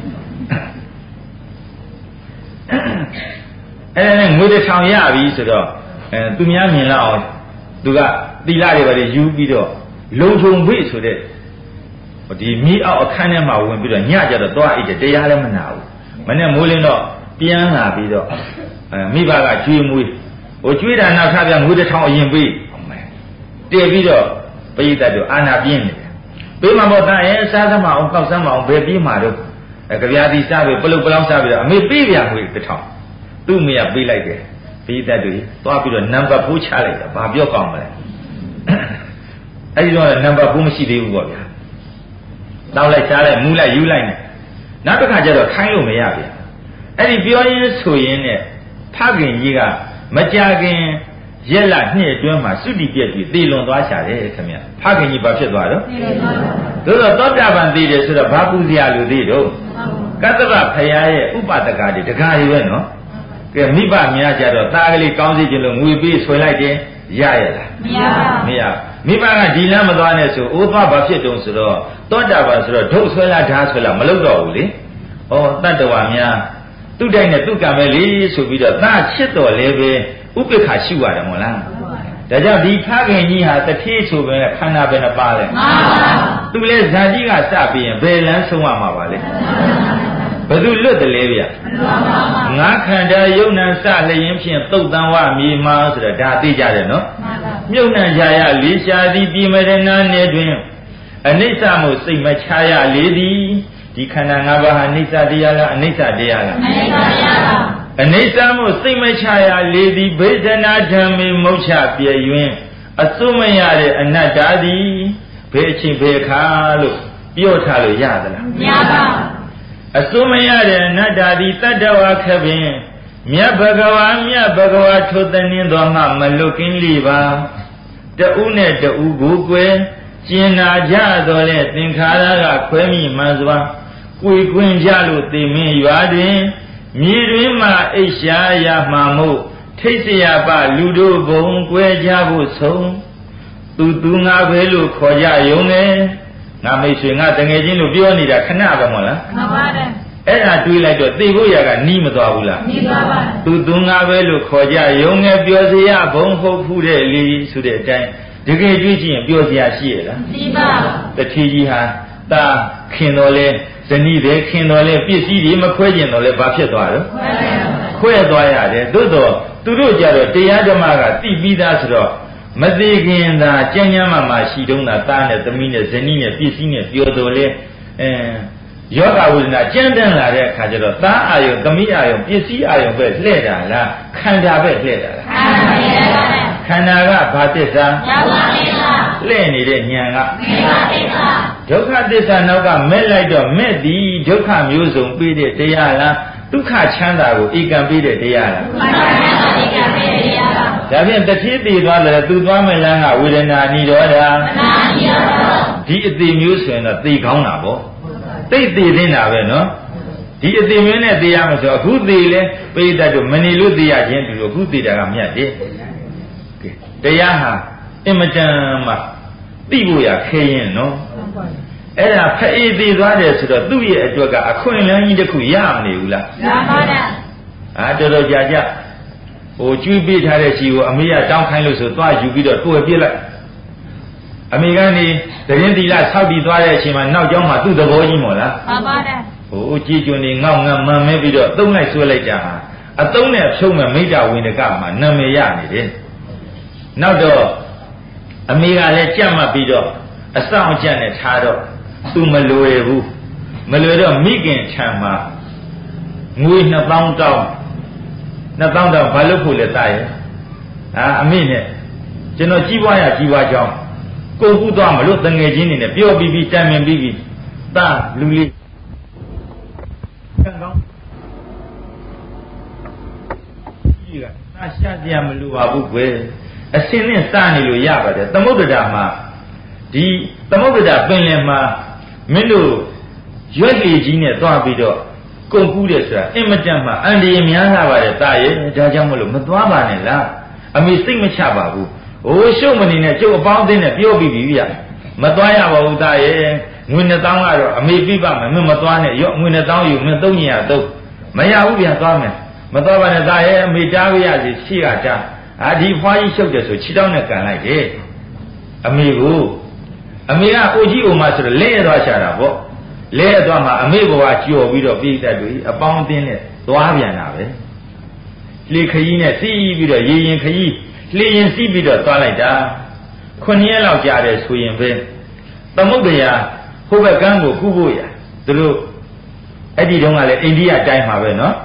A: အဲ့ဒါနဲ့ငွေတစ်ထောင်ရပြီဆိုတော့အဲသူများမြင်လာအောင်သူကသီလတွေပဲယူပြီးတော့လုံထုံဖိဆိုတဲ့ဒီမိအောက်အခန်းထဲမှာဝင်ပြီးတော့ညကြတော့သွားအိတ်တယ်တရားလည်းမနာဘူးမနေ့မိုးလင်းတော့ပြန်လာပြီးတော့အဲမိဘကကျွေးမွေးဟိုကျွေးတာနောက်ထားပြငွေတစ်ထောင်အရင်ပေးတည်ပြီးတော့ပရိသတ်တို့အာနာပြင်းနေတယ်ပေးမှာပေါ့သားရဲ့စားသမားအောင်ကောက်စမ်းမအောင်ဘယ်ပြေးမှာတော့အဲကြပြားသီးစားပြီးပလုတ်ပလောင်းစားပြီးတော့အမေပေးပြန်ငွေတစ်ထောင်သူ့မေကပေးလိုက်တယ်ပိသက်တွေသွားပြီးတော့နံပါတ်ဖိုးချလိုက်တာဘာပြောကောင်းမလဲအဲ့ဒီတော့နံပါတ်ဖိုးမရှိသေးဘူးပေါ့ဗျာတောက်လိုက်ချားလိုက်မူးလိုက်ယူလိုက်နေနောက်တစ်ခါကျတော့ခိုင်းလို့မရဗျာအဲ့ဒီပြောရင်းဆိုရင်းနဲ့ဖခင်ကြီးကမကြခင်ရက်လနှစ်အတွင်းမှာသုတိပြက်ပြီးသေလွန်သွားချတယ်ခင်ဗျဖခင်ကြီးဘာဖြစ်သွားတော့သို့တော့သောတာပန်သေတယ်ဆိုတော့ဘာပူဇော်လူသေးတော့ကတ္တဗဖရာရဲ့ဥပဒကတွေတကားရွယ်နော်ကဲမိဘများကြတော့သားကလေးကောင်းစီခြင်းလို့ငွေပေးဆွဲလိုက်တယ်ရရလားမရပါဘူးမရမိဘကဒီလမ်းမသွားနဲ့ဆိုအိုးသွားဘာဖြစ်တုံးဆိုတော့သောတာပန်ဆိုတော့ဒုတ်ဆွဲလာဓာတ်ဆွဲလာမလုပ်တော့ဘူးလေဩတတ္တဝါများသူ့တိုင်းနဲ့သူ့ကံပဲလေဆိုပြီးတော့သားချစ်တော်လည်းပဲဥပိ္ပခာရှိရတယ်မို့လားဒါကြောင့်ဒီဖခင်ကြီးဟာတထေးဆိုပဲခန္ဓာပဲနှပါလဲမှန်ပါသူလည်းဇာတိကစပြီးရင်ဘယ်လမ်းဆုံးရမှာပါလဲဘယ်သူလွတ်တယ်လဲဗျငါခန္ဓာယုံနာစလျင်ဖြင့်သုတ်တံဝမြေမှာဆိုတော့ဒါသိကြတယ်နော်မြုပ်နှံကြရလေးရှာသည်ပြည်မရဏနဲ့တွင်အနိစ္စမှုစိတ်မချရလေသည်ဒီခန္ဓာ၅ပါးဟာအနိစ္စတရားလားအနိစ္စတရားလားအနိစ္စတရားပါအနိစ္စမှုစိတ်မချရလေသည်ဗေဒနာဓမ္မေမုတ်ချပြည့်၍အစိုးမရတဲ့အနတ္တသည်ဘယ်အချိန်ဘယ်အခါလို့ပြောထားလို့ရသလားမရပါဘူးအစိုးမရတဲ့အနတ္တသည်တတ္တဝါခပင်မြတ်ဘဂဝါမြတ်ဘဂဝါထိုသနှင်းတော်မှမလွတ်ကင်းလိပါတဦးနဲ့တဦးကိုကွယ်ကျင်နာကြတော်လဲသင်္ခါရကခွဲမိမှန်စွာကိုယ်ကွင်ကြလို့သိမင်းရွာတွင်မြေတွင်မှအိရှာရမှမို့ထိတ်เสียပလူတို့ဘုံကွယ်ကြဖို့ဆုံးသူသူငါပဲလို့ခေါ်ကြယုံတယ်ငါမိတ်ဆွေငါတငယ်ချင်းလို့ပြောနေတာခဏပဲမဟုတ်လားမှန်ပါတယ်အဲ့ဒါတွေးလိုက်တော့သိဖို့ရကနီးမသွားဘူးလားနီးသွားပါသူသူငါပဲလို့ခေါ်ကြယုံငယ်ပြောစရာဘုံဟုတ်ဖူးတဲ့လေဆိုတဲ့အတိုင်းတကယ်တွေးကြည့်ရင်ပြောစရာရှိရလားရှိပါတတိကြီးဟာတာခင်တော်လဲဇနီးပဲခင်တော်လဲပစ္စည်းတွေမခွဲကျင်တော်လဲဘာဖြစ်သွားတော့ခွဲသွားရတယ်သို့တော့သူတို့ကြတော့တရားဓမ္မကသိပြီးသားဆိုတော့မသေးခင်သာကြမ်းကြမ်းမှမှရှိတုံးတာသားနဲ့သမီးနဲ့ဇနီးနဲ့ပစ္စည်းနဲ့ပြောတော်လဲအဲယောဂဝိဒနာကြမ်းတမ်းလာတဲ့အခါကျတော့သားအာယုသမီးအာယုပစ္စည်းအာယုပဲလှဲ့တာလားခန္ဓာပဲလှဲ့တာလားခန္ဓာကဘာသစ္စာလှဲ့နေတဲ့ဉာဏ်ကဒုက္ခသစ္စာနောက်ကမဲ့လိုက်တော့မဲ့သည်ဒုက္ခမျိုးစုံပြီးတဲ့တရားလားဒုက္ခချမ်းသာကိုဧကံပြီးတဲ့တရားလားဒုက္ခချမ်းသာဧကံပြီးတဲ့တရားလားဒါဖြင့်တတိတည်သွားတယ်သူသွားမဲ့လမ်းကဝေဒနာနိရောဓမနာနိရောဓဒီအသေးမျိုးဆိုရင်တော့သိကောင်းတာပေါ့သိသိသိနေတာပဲနော်ဒီအသေးမျိုးနဲ့သိရမှာဆိုအခုသိလဲပိဋကတ်တို့မနေလို့သိရခြင်းတူလို့အခုသိတာကမြတ်တယ်တရားဟာအင်မတန်မှသိဖို့ရခဲရင်နော်အဲ့ဒါဖအေးသေးသွားတယ်ဆိုတော့သူ့ရဲ့အတွက်ကအခွင့်အလမ်းကြီးတစ်ခုရမနေဘူးလားရပါပါအာတော်တော်ကြာကြာဟိုကျွေးပေးထားတဲ့စီကိုအမေကတောင်းခိုင်းလို့ဆိုသွားယူပြီးတော့တွယ်ပြစ်လိုက်အမေကနေတရင်သီလဆောက်တည်သွားတဲ့အချိန်မှာနောက်ကျောင်းမှာသူ့သဘောကြီးမို့လားမှန်ပါတယ်ဟိုကြည်ကျွန်းနေငေါငမ်းမှန်မဲပြီးတော့သုံးလိုက်ဆွဲလိုက်ကြဟာအသုံးနဲ့ဖြုံးမဲ့မိတ္တဝိနကမှာနာမည်ရနေတယ်နောက်တော့အမေကလည်းကြက်မှတ်ပြီးတော့အဆောင်အကျက်နဲ့ထားတော့သူမလွယ်ဘူးမလွယ်တော့မိခင်ထံမှာငွေနှစ်သောင်းတောင်းနှစ်သောင်းတောင်းဘာလို့ဖို့လဲတာရဲ့အာအမေနဲ့ကျွန်တော်ကြီးပွားရကြီးပွားကြောင်းကိုကူးသွားမလို့တငယ်ချင်းတွေနဲ့ပြောပြီးပြီးတိုင်ပင်ပြီးပြီးတာလူလေးကံကောင်းကြီးကတာရှာကြမလို့ပါဘူးကွယ်အစင်းနဲ့စနေလို့ရပါတယ်သမုဒ္ဒရာမှာဒီသမုဒ္ဒရာပင်လယ်မှာမင်းတို့ရွက်လေကြီးနဲ့သွားပြီးတော့ကုန်ကူးတယ်ဆိုတာအင်မတန်မှအန္တရာယ်များလာပါတယ်တာရဲ့ဒါကြောင့်မလို့မသွားပါနဲ့လားအမေစိတ်မချပါဘူးဟိုရှုပ်မနေနဲ့ကျုပ်အပေါင်းအသင်းနဲ့ပြောပြီးပြီဗျမသွားရပါဘူးတာရဲ့ငွေနှစ်သောင်းကတော့အမေပြပါမယ်မင်းမသွားနဲ့ရော့ငွေနှစ်သောင်းယူမင်းသုံးညရသုံးမရဘူးဗျသွားမယ်မသွားပါနဲ့တာရဲ့အမေတားပြရစီရှိကတာအာဒီဖွားကြီးရှုပ်တယ်ဆိုခြေတောင်းနဲ့ကန်လိုက်တယ်အမေကိုအမေကအိုကြီးအိုမဆိုတော့လဲရသွားချတာပေါ့လဲရသွားမှအမေဘဝကြော်ပြီးတော့ပြိတ္တတွေအပေါင်းအသင်းနဲ့သွားပြန်တာပဲလေခကြီးနဲ့စီးပြီးတော့ရေရင်ခကြီးလေရင်စီးပြီးတော့သွားလိုက်တာခုနှစ်ရက်လောက်ကြာတယ်ဆိုရင်ပဲသမုဒ္ဒရာဟိုဘက်ကန်းကိုကူးဖို့ရသူတို့အဲ့ဒီတုန်းကလည်းအိန္ဒိယတိုင်းမှာပဲနော်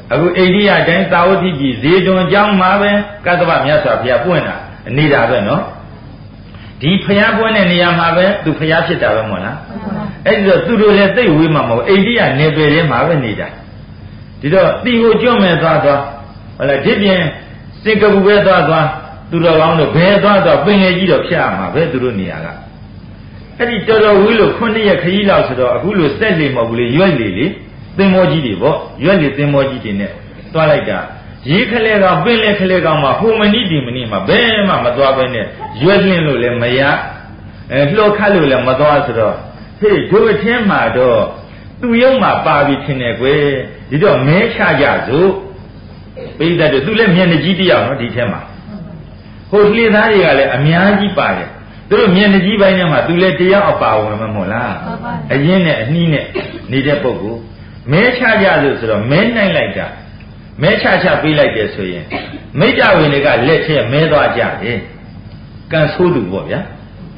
A: အခုအိန္ဒိယတိုင်းသာဝတိပြည်ဇေတွန်ကျောင်းမှာပဲကတ္တဗမြတ်စွာဘုရားပွင့်တာနေတာပဲနော်ဒီဖျားပွင့်တဲ့နေရာမှာပဲသူဖျားဖြစ်တာပဲမဟုတ်လားအဲ့ဒီတော့သူတို့လည်းသိဝေးမှာမဟုတ်အိန္ဒိယနယ်ပယ်ထဲမှာပဲနေတာဒီတော့တီကိုကျွတ်မဲ့သွားသွားဟုတ်လားဒီပြင်စင်ကာပူပဲသွားသွားသူတော်ကောင်းတို့ဘယ်သွားသွားပင်လေကြီးတော့ဖြတ်ရမှာပဲသူတို့နေရာကအဲ့ဒီတော်တော်ဝေးလို့ခုနှစ်ရက်ခရီးလောက်ဆိုတော့အခုလိုစက်လေမဟုတ်ဘူးလေရွက်လေလေသင်္ဘောကြီးတွေပေါ့ရွက်လေသင်္ဘောကြီးတွေနဲ့သွားလိုက်တာရေခလဲကောင်ပင်လေခလဲကောင်မှာဟိုမနီဒီမနီမှာဘယ်မှမသွားဘဲနဲ့ရွက်လင်းလို့လည်းမရအဲလှော်ခတ်လို့လည်းမသွားဆိုတော့ဟေးဒုအထင်းမှာတော့သူ့ရုံမှာပါပြီးထင်တယ်ကွယ်ဒီတော့မဲချကြစို့ပိဋကတ်တို့သူလည်းမျက်နှာကြီးတယောက်နော်ဒီထဲမှာဟိုလှေသားတွေကလည်းအများကြီးပါတယ်သူတို့မျက်နှာကြီးပိုင်းထဲမှာသူလည်းတယောက်အပါဝင်မှာမဟုတ်လားအရင်နဲ့အနှီးနဲ့နေတဲ့ပုဂ္ဂိုလ်မဲချကြစို့ဆိုတော့မဲနိုင်လိုက်တာမဲချချပေးလိုက်တယ်ဆိုရင်မိတ္တဝင်တွေကလက်ထဲမဲသွားကြတယ်ကံဆိုးသူပေါ့ဗျာ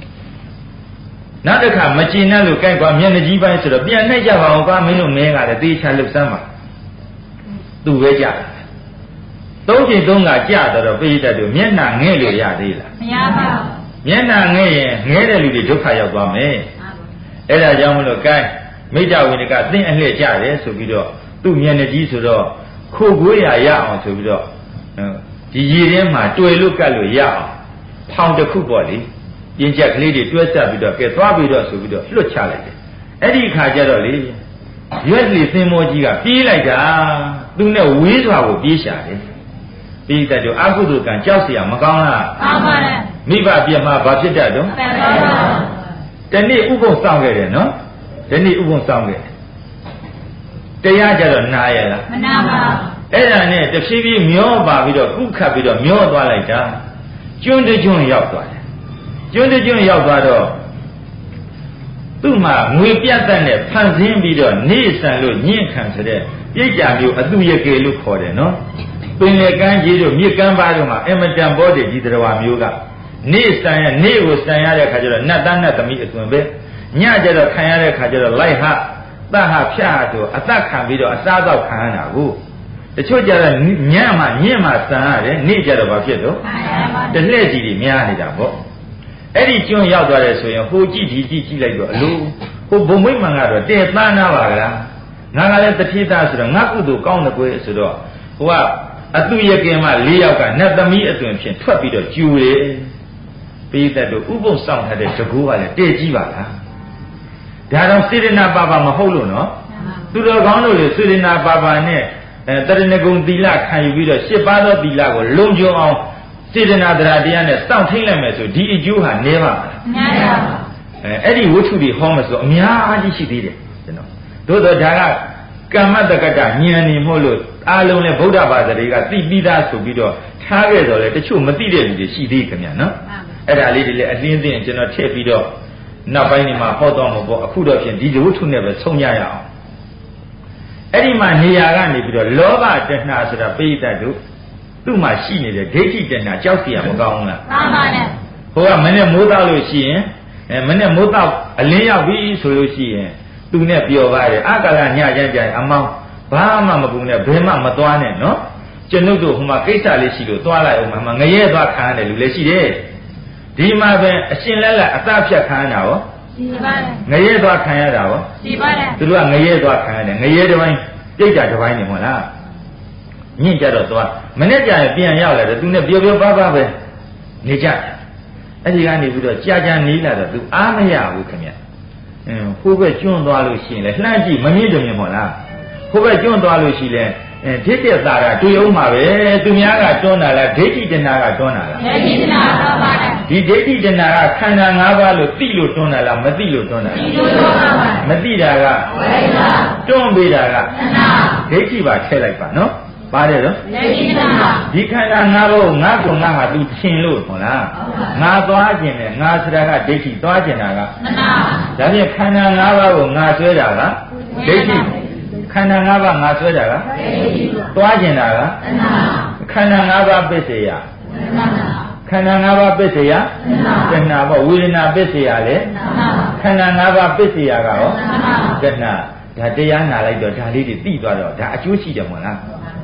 A: နောက်တစ်ခါမကျင်နဲ့လို့ကြိုက်ကွာမျက်နှာကြီးပိုင်းဆိုတော့ပြန်နှိုက်ကြပါအောင်ကွာမင်းတို့မဲကလည်းသေချာလှုပ်စမ်းပါသူပဲကြတယ်သုံးချိန်သုံးကကြတော့ပိဋကတ်တို့မျက်နှာငဲ့လို့ရသေးလားမရပါဘူးမျက်နှာငဲ့ရင်ငဲ့တဲ့လူတွေဒုက္ခရောက်သွားမယ်အဲ့ဒါကြောင့်မလို့ကြိုက်မိတ္တဝင်တွေကသင်အလှည့်ကြတယ်ဆိုပြီးတော့သူ့မျက်နှာကြီးဆိုတော့ခိုးကိုးရရအောင်ဆိုပြီးတော့ဒီရည်ထဲမှာတွေ့လို့ကတ်လို့ရအောင်ဖောင်တစ်ခုပေါ့လေပြင်းချက်ကလေးတွေတွဲဆက်ပြီးတော့ကဲသွားပြီးတော့ဆိုပြီးတော့လွတ်ချလိုက်တယ်အဲ့ဒီခါကျတော့လေရွက်လေသင်္ဘောကြီးကပြေးလိုက်တာသူနဲ့ဝေးစွာကိုပြေးရှာတယ်ပိဋကတ်တို့အကုသိုလ်ကံကြောက်เสียမကောင်းလားကောင်းပါတယ်မိဘပြတ်မှာဘာဖြစ်တတ်တော့မှန်ပါပါတနေ့ဥပုသ်စောင့်ခဲ့တယ်နော်ဒီနေ့ဥပုသ်စောင့်ခဲ့တရားကြတော့နားရလားမနာပါဘူးအဲ့ဒါနဲ့တဖြည်းဖြည်းမျောပါပြီးတော့ကုခတ်ပြီးတော့မျောသွားလိုက်တာကျွန်းတကျွန်းရောက်သွားတယ်ကျွန်းတကျွန်းရောက်သွားတော့သူ့မှာငွေပြတ်တဲ့နဲ့ဖန်ဆင်းပြီးတော့နေဆန်လို့ညှင့်ခံဆိုတဲ့ပြိတ္တာမျိုးအတုရကေလို့ခေါ်တယ်နော်ပင်လေကမ်းကြီးတို့မြစ်ကမ်းပါးတို့မှာအမတန်ဘောတည်ကြီးတော်မျိုးကနေဆန်ရနေကိုဆန်ရတဲ့ခါကျတော့နတ်သားနတ်သမီးအသွင်ပဲညကျတော့ခံရတဲ့ခါကျတော့လိုက်ဟသဟဖြတ်ဆိုအသက်ခံပြီးတော့အစားတော့ခံရတာကိုတချို့ကျတော့ညမှညင့်မှဆန်ရတယ်နေကျတော့ဘာဖြစ်တော့တလှည့်ကြီးတွေများနေတာပေါ့အဲ့ဒီကျွန်းရောက်သွားတယ်ဆိုရင်ဟိုကြည့်ဒီကြည့်ကြည့်လိုက်တော့အလိုဟိုဘုံမိတ်မှန်ကတော့တဲသားနာပါကလားငါကလည်းတတိသားဆိုတော့ငါကုသိုလ်ကောင်းတယ်ကွယ်ဆိုတော့ဟိုကအသူရကင်မှ၄ယောက်ကနတ်သမီးအသွင်ဖြင့်ထွက်ပြီးတော့ကျူတယ်ပိဋကတ်တို့ဥပုသ်ဆောင်ထားတဲ့တကူကလည်းတဲ့ကြီးပါလားဒါတော့စေတနာပါပါမဟုတ်လို့နော်သူတော်ကောင်းတို့လေစေတနာပါပါနဲ့အဲတရဏဂုံသီလခံယူပြီးတော့ရှစ်ပါးသောသီလကိုလုံခြုံအောင်စေတနာတရားတရားနဲ့စောင့်ထိန်လိုက်မယ်ဆိုဒီအကျိုးဟာနည်းပါမလားမများပါဘူးအဲအဲ့ဒီဝတ္ထုတွေဟောမယ်ဆိုအများကြီးရှိသေးတယ်ကျွန်တော်သို့တော့ဒါကကမ္မတက္ကတဉာဏ်နေမို့လို့အားလုံးလည်းဗုဒ္ဓဘာသာတွေကသိပြီးသားဆိုပြီးတော့ထားခဲ့တော့လေတချို့မသိတဲ့လူတွေရှိသေးခင်ဗျာနော်အဲ့ဒါလေးတွေလည်းအလင်းသိရင်ကျွန်တော်ထည့်ပြီးတော့နောက်ပိုင်းဒီမှာဟောတော့မှာပေါ့အခုတော့ဖြင့်ဒီဝတ္ထုနဲ့ပဲဆုံးကြရအောင်အဲ့ဒီမှာနေရာကနေပြီးတော့လောဘတဏှာဆိုတာပိဋကတ်တို့သူ့မှာရှိနေတဲ့ဒိဋ္ဌိတဏှာကြောက်เสียမကောင်းဘူးလားမှန်ပါတယ်ဟိုကမနဲ့မိုးသားလို့ရှိရင်အဲမနဲ့မိုးသားအလင်းရောက်ပြီဆိုလို့ရှိရင်သူနဲ့ပျော်ပါတယ်အကာလညချမ်းကြရင်အမောင်းဘာမှမကူနဲ့ဘယ်မှမသွားနဲ့နော်ကျွန်ုပ်တို့ဟိုမှာကိစ္စလေးရှိလို့သွားလိုက်အောင်မှငရဲသွားခံရတယ်လူလည်းရှိတယ်ဒီမှာပဲအရှင်လက်လက်အသဖြတ်ခံရတာရောရှိပါတယ်ငရဲသွားခံရတာရောရှိပါတယ်သူတို့ကငရဲသွားခံရတယ်ငရဲတစ်ပိုင်းပြိတ္တာတစ်ပိုင်းနေမဟုတ်လားညင့်ကြတော့သွားမနေ့ကျရင်ပြန်ရောက်လာတယ်သူနဲ့ပျော်ပျော်ပါးပါးပဲနေကြတယ်အဲ့ဒီကနေပြီးတော့ကြာကြာနေလာတော့သူအားမရဘူးခင်ဗျအင်းဟိုဘက်ကျွန်းသွားလို့ရှိရင်လေလှမ်းကြည့်မမြင်တယ်မြင်မဟုတ်လားဟိုဘက်ကျွန်းသွားလို့ရှိလဲအဲဒိဋ္ဌိသာရတွေ့အောင်ပါပဲသူများကတွန်းတာလားဒိဋ္ဌိတဏှာကတွန်းတာလားဒိဋ္ဌိတဏှာတော့ပါတယ်ဒီဒိဋ္ဌိတဏှာကခန္ဓာ၅ပါးလို့သိလို့တွန်းတာလားမသိလို့တွန်းတာလားသိလို့တွန်းတာပါမသိတာကဝိဇ္ဇာတွန်းပေးတာကတဏှာဒိဋ္ဌိပါထည့်လိုက်ပါနော်ပါတယ်နော်ဒိဋ္ဌိတဏှာဒီခန္ဓာ၅ပါးကိုငါ့ကိုငါ့ဟာသူထင်လို့ဟုတ်လားငါသွားခြင်းနဲ့ငါစရာကဒိဋ္ဌိသွားခြင်းတာကတဏှာဒါဖြင့်ခန္ဓာ၅ပါးကိုငါဆွဲတာကဒိဋ္ဌိခန္ဓာ၅ပါးငါဆွဲတာကသွားကျင်တာကခန္ဓာ၅ပါးပစ္စယခန္ဓာ၅ပါးပစ္စယတဏှာပေါ့ဝေဒနာပစ္စယလေခန္ဓာ၅ပါးပစ္စယကရောတဏှာဒါတရားနာလိုက်တော့ဒါလေးတွေသိသွားတော့ဒါအကျိုးရှိတယ်မဟုတ်လား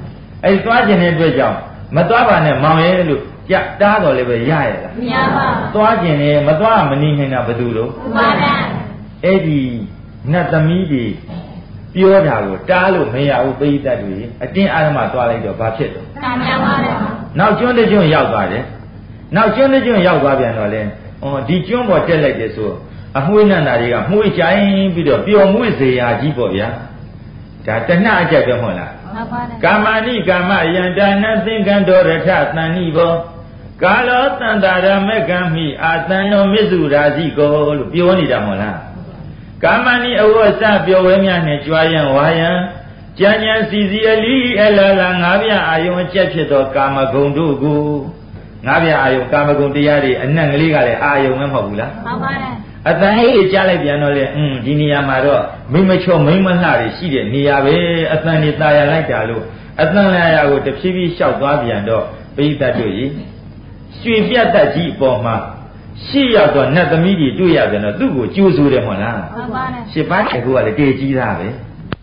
A: အဲ့သွားခြင်းတဲ့အတွက်ကြောင့်မသွားပါနဲ့မောင်ရဲ့လို့ကြတားတော်လည်းပဲရရလားမရပါဘူးသွားခြင်းနဲ့မသွားမနေနိုင်တာဘယ်သူလို့ဥပါဒံအဲ့ဒီနတ်သမီးတွေပြောတာကိုတားလို့မရဘူးပိဋကတ်တွေအတင်းအာရမသွားလိုက်တော့ဘာဖြစ်တော့တားများပါတယ်နောက်ကျွန်းတစ်ကျွန်းရောက်သွားတယ်နောက်ကျွန်းတစ်ကျွန်းရောက်သွားပြန်တော့လေဟောဒီကျွန်းပေါ်တက်လိုက်တယ်ဆိုအမွှေးနန္တာတွေကမှုှချိုင်းပြီးတော့ပျော်မွေ့စေရာကြီးပေါ့ဗျာဒါတဏှအကြက်ပဲမဟုတ်လားမှန်ပါတယ်ကာမဏိကာမယန္တာနသင်္ကံတော်ရထသန္နိဘောကာလောတန္တာရမေကံမိအာတန်နောမစ္စုရာဇိကိုလို့ပြောနေတာမဟုတ်လားကာမဏိအဝတ်စပျော်ဝဲများနဲ့ကြွားရန်ဝါရန်ကြံကြံစီစီအလီအလလာငါးပြအာယုံအကျက်ဖြစ်သောကာမဂုဏ်တို့ကိုငါးပြအာယုံကာမဂုဏ်တရားတွေအနက်ကလေးကလည်းအာယုံပဲမဟုတ်ဘူးလားမှန်ပါတယ်အတန်ဟိတ်ကြားလိုက်ပြန်တော့လေอืมဒီနေရာမှာတော့မိမချောမိမလှတွေရှိတဲ့နေရာပဲအတန်နေตายရလိုက်တာလို့အတန်လာရကိုတဖြည်းဖြည်းလျှောက်သွားပြန်တော့ပိဋကတ်တို့ကြီးရွှေပြတ်တတ်ကြီးအပေါ်မှာရှေ့ရောက်တော့နတ်သမီးကြီးတွေ့ရပြန်တော့သူ့ကိုကြိုးဆိုတယ်မဟုတ်လားမှန်ပါတယ်ရှစ်ပါးတကူကလည်းတေကြီးသားပဲ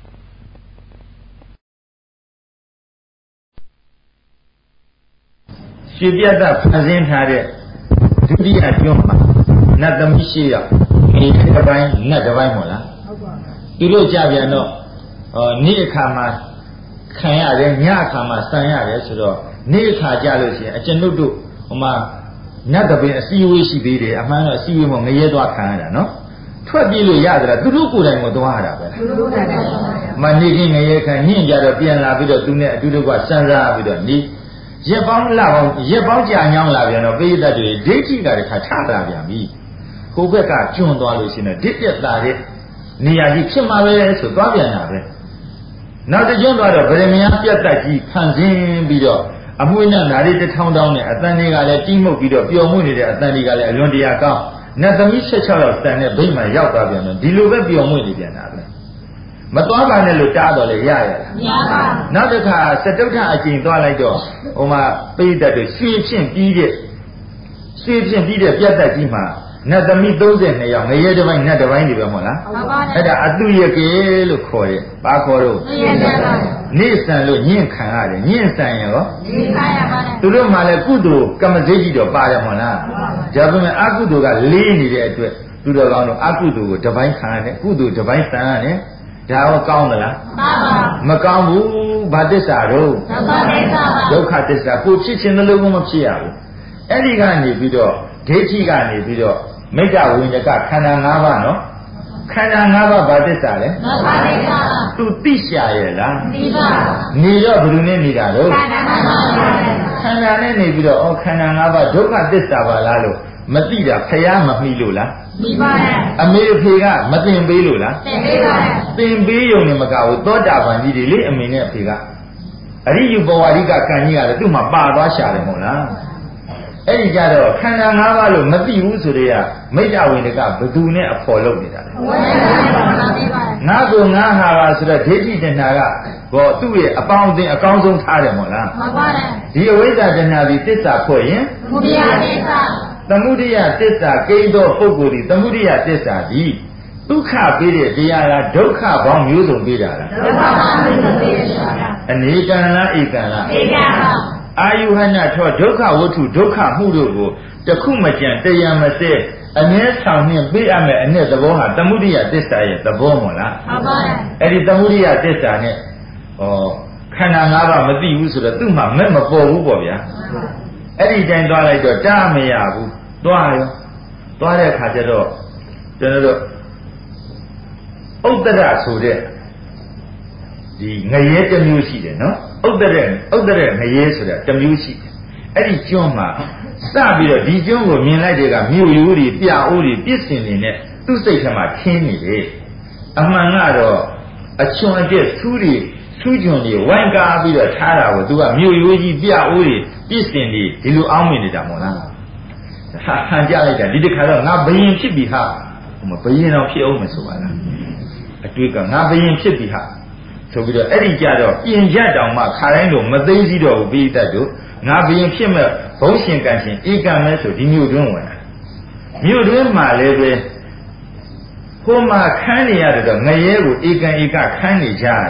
A: ရွှေပြတ်တတ်ဖန်ဆင်းထားတဲ့ဒုတိယကျွန်းမှာနတ်သမီးရှေ့ရောက်ဒီတစ်ပိုင်းနတ်တစ်ပိုင်းမဟုတ်လားဟုတ်ပါဘူးသူတို့ကြပြန်တော့ဟောနေ့အခါမှာခံရတယ်ညအခါမှာဆံရတယ်ဆိုတော့နေ့အခါကြလို့ရှိရင်အကျွန်ုပ်တို့ဟိုမှာနတ်တပင်အစည်းအဝေးရှိသေးတယ်အမှန်တော့အစည်းအဝေးမငရဲသွားခံရတာနော်ထွက်ပြေးလို့ရသလားသူတို့ကိုယ်တိုင်ကိုသွားရတာပဲသူတို့ကိုယ်တိုင်မနေခင်ငရဲခံညင်ကြတော့ပြန်လာပြီးတော့သူနဲ့အတူတူကစမ်းစားပြီးတော့နေရက်ပေါင်းလပေါင်းရက်ပေါင်းကြာညောင်းလာပြန်တော့ပိဋကတ်တွေဒိဋ္ဌိကတခါထလာပြန်ပြီဟိုဘက်ကကျွန်းသွားလို့ရှိရင်ဒိဋ္ဌိတာတဲ့နေရာကြီးဖြစ်မှာပဲဆိုသွားပြန်တာပဲနောက်တစ်ကျွန်းသွားတော့ဗရမယပြတ်တက်ကြီးဖန်ဆင်းပြီးတော့အမွှေးနဲ့ဓာရီတထောင်တောင်းနဲ့အတန်တွေကလည်းတီးမှုတ်ပြီးတော့ပျော်မှုနေတဲ့အတန်တွေကလည်းအလွန်တရာကောင်းနတ်သမီး၁၆ယောက်တန်တဲ့ဗိမာန်ရောက်သွားပြန်တော့ဒီလိုပဲပျော်မှုနေပြန်တာပဲမသွားပါနဲ့လို့တားတော့လေရရလားမရပါဘူးနောက်တစ်ခါစတုထအကျင့်သွားလိုက်တော့ဟိုမှာပိဋကတ်တွေရွှေဖြင့်ပြီးတဲ့ရွှေဖြင့်ပြီးတဲ့ပြတ်တက်ကြီးမှာနတ်သမီး၃၂ယောက်ငရဲတစ်ပိုင်းနတ်တစ်ပိုင်းတွေပဲမဟုတ်လားမှန်ပါဗျာအဲ့ဒါအတုယကေလို့ခေါ်တယ်ဘာခေါ်တော့နေဆန်လို့ညင့်ခံရတယ်ညင့်ဆန်ရောညင့်ခံရပါတယ်သူတို့မှလည်းကုသိုလ်ကမ္မစေကြီးတော့ပါတယ်မဟုတ်လားဒါပေမဲ့အကုသိုလ်ကလေးနေတဲ့အတွက်သူတော်ကောင်းတို့အကုသိုလ်ကိုတစ်ပိုင်းခံရတယ်ကုသိုလ်တစ်ပိုင်းဆန်ရတယ်ဒါရောကောင်းမလားမှန်ပါမကောင်းဘူးဘာသစ္စာတော့ဒုက္ခသစ္စာကိုဖြစ်ခြင်းလည်းလုံးဝမဖြစ်ရဘူးအဲ့ဒီကနေပြီးတော့ဒိဋ္ဌိကနေပြီးတော့မိစ္ဆာဝိညကခန္ဓာ၅ပါးနော်ခန္ဓာ၅ပါးဘာသစ္စာလဲဒုက္ခသစ္စာသူသိရှာရဲ့လားသိပါနေတော့ဘယ်လိုနဲ့နေတာတော့ခန္ဓာ၅ပါးခန္ဓာနဲ့နေပြီးတော့ဩခန္ဓာ၅ပါးဒုက္ခသစ္စာပါလားလို့မသိတာဖျားမမိလို့လားမိပါတယ်အမေအဖေကမသင်ပေးလို့လားသင်ပေးပါတယ်သင်ပေးရုံနဲ့မကဘူးသောတာပန်ကြီးတွေလေအမေနဲ့အဖေကအရိယဘဝရိကကံကြီးကလည်းသူ့မှာပါသွားရှာတယ်မဟုတ်လားအဲ့ဒီကြတော့ခန္ဓာ၅ပါးလို့မသိဘူးဆိုတဲ့ကမိစ္ဆာဝိနကဘသူနဲ့အဖော်လုပ်နေတာလဲငါကိုငါဟာပါဆိုတော့ဒိဋ္ဌိတဏှာကဘောသူ့ရဲ့အပေါင်းအသင်းအကောင်းဆုံးထားတယ်မဟုတ်လားမှန်ပါတယ်ဒီအဝိဇ္ဇာတဏှာဒီသစ္စာဖွဲ့ရင်သမုဒိယသစ္စာသမုဒိယသစ္စာကိန်းသောပုဂ္ဂိုလ်ဒီသမုဒိယသစ္စာဒီဒုက္ခပေးတဲ့တရားလားဒုက္ခပေါင်းမျိုးစုံပေးတာလားဒုက္ခပေါင်းမျိုးစုံပေးတာအနေကံလားဧကံလားဧကံပါအာယုဟနထောဒုက္ခဝတ္ထုဒုက္ခမှုတို့ကိုတခုမကြံတရားမစဲအမြဲဆောင်နှင့်ပေးအပ်မဲ့အနှစ်သဘောဟာသမုဒိယသစ္စာရဲ့သဘောမဟုတ်လားမှန်ပါတယ်အဲ့ဒီသမုဒိယသစ္စာနဲ့ဟောခန္ဓာ၅ပါးမသိဘူးဆိုတော့သူ့မှာမဲ့မပေါ်ဘူးပေါ့ဗျာအဲ့ဒီတိုင်းသွားလိုက်တော့တားမရဘူးသွားရောသွားတဲ့အခါကျတော့ကျွန်တော်တို့ဥဒ္ဒရဆိုတဲ့ဒီငရဲတစ်မျိုးရှိတယ်နော်ဥဒ္ဒရဥဒ္ဒရငရဲဆိုတာတစ်မျိုးရှိတယ်အဲ့ဒီကျွန်းမှာစပြီးတော့ဒီကျွန်းကိုမြင်လိုက်တဲ့ကမြို့ရိုးတွေပြအိုးတွေပြစ်စင်တွေနဲ့သူ့စိတ်ထဲမှာခင်းနေတယ်အမှန်ကတော့အချွန်အကျက်ဆူးတွေဆူးကျွန်းတွေဝိုင်းကားပြီးတော့ထားတာကိုသူကမြို့ရိုးကြီးပြအိုးတွေပြစ်စင်တွေဒီလိုအောင်းမိနေတာမို့လားဟာဟန်ကြလိုက်တာဒီတစ်ခါတော့ငါဘယင်ဖြစ်ပြီဟာဟိုမဘယင်တော့ဖြစ်အောင်မဆိုပါလားအတွေ့ကငါဘယင်ဖြစ်ပြီဟာဆိုပြီးတော့အဲ့ဒီကြတော့ပြင်ကြတောင်မှခါတိုင်းတော့မသိစီတော့ဘူးပိဋကတ်တို့ငါဘယင်ဖြစ်မဲ့ဘုံရှင်ကံရှင်ဧကံမဲဆိုဒီမြို့တွင်းဝင်တာမြို့တွင်းမှာလည်းပဲဟိုမှာခန်းနေရတယ်တော့ငရဲကိုဧကံဧကခန်းနေကြရတာ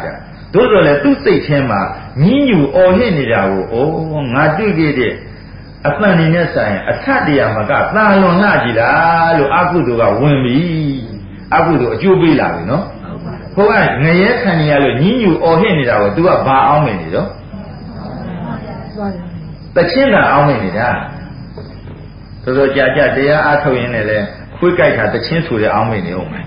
A: သို့တော်လည်းသူ့စိတ်ထဲမှာညှဉ်းညူအော်ဟစ်နေတာကိုအိုးငါတွေ့ခဲ့တဲ့အတန်နေနဲ့ဆိုင်အထတရားမကသာလွန်လှကြည်လားလို့အကုသိုလ်ကဝင်ပြီအကုသိုလ်အကျိုးပေးလာပြီနော်ဟိုကငရဲခံနေရလို့ညှဉ်းညူအော်ဟစ်နေတာကို तू ကဘာအောင်နေနေတော့တချင်းကအောင်နေနေတာတော်တော်ကြာကြာတရားအားထုတ်ရင်းနဲ့လဲခွေးကြိုက်တာတချင်းဆိုတဲ့အောင်နေနေဟုတ်မယ်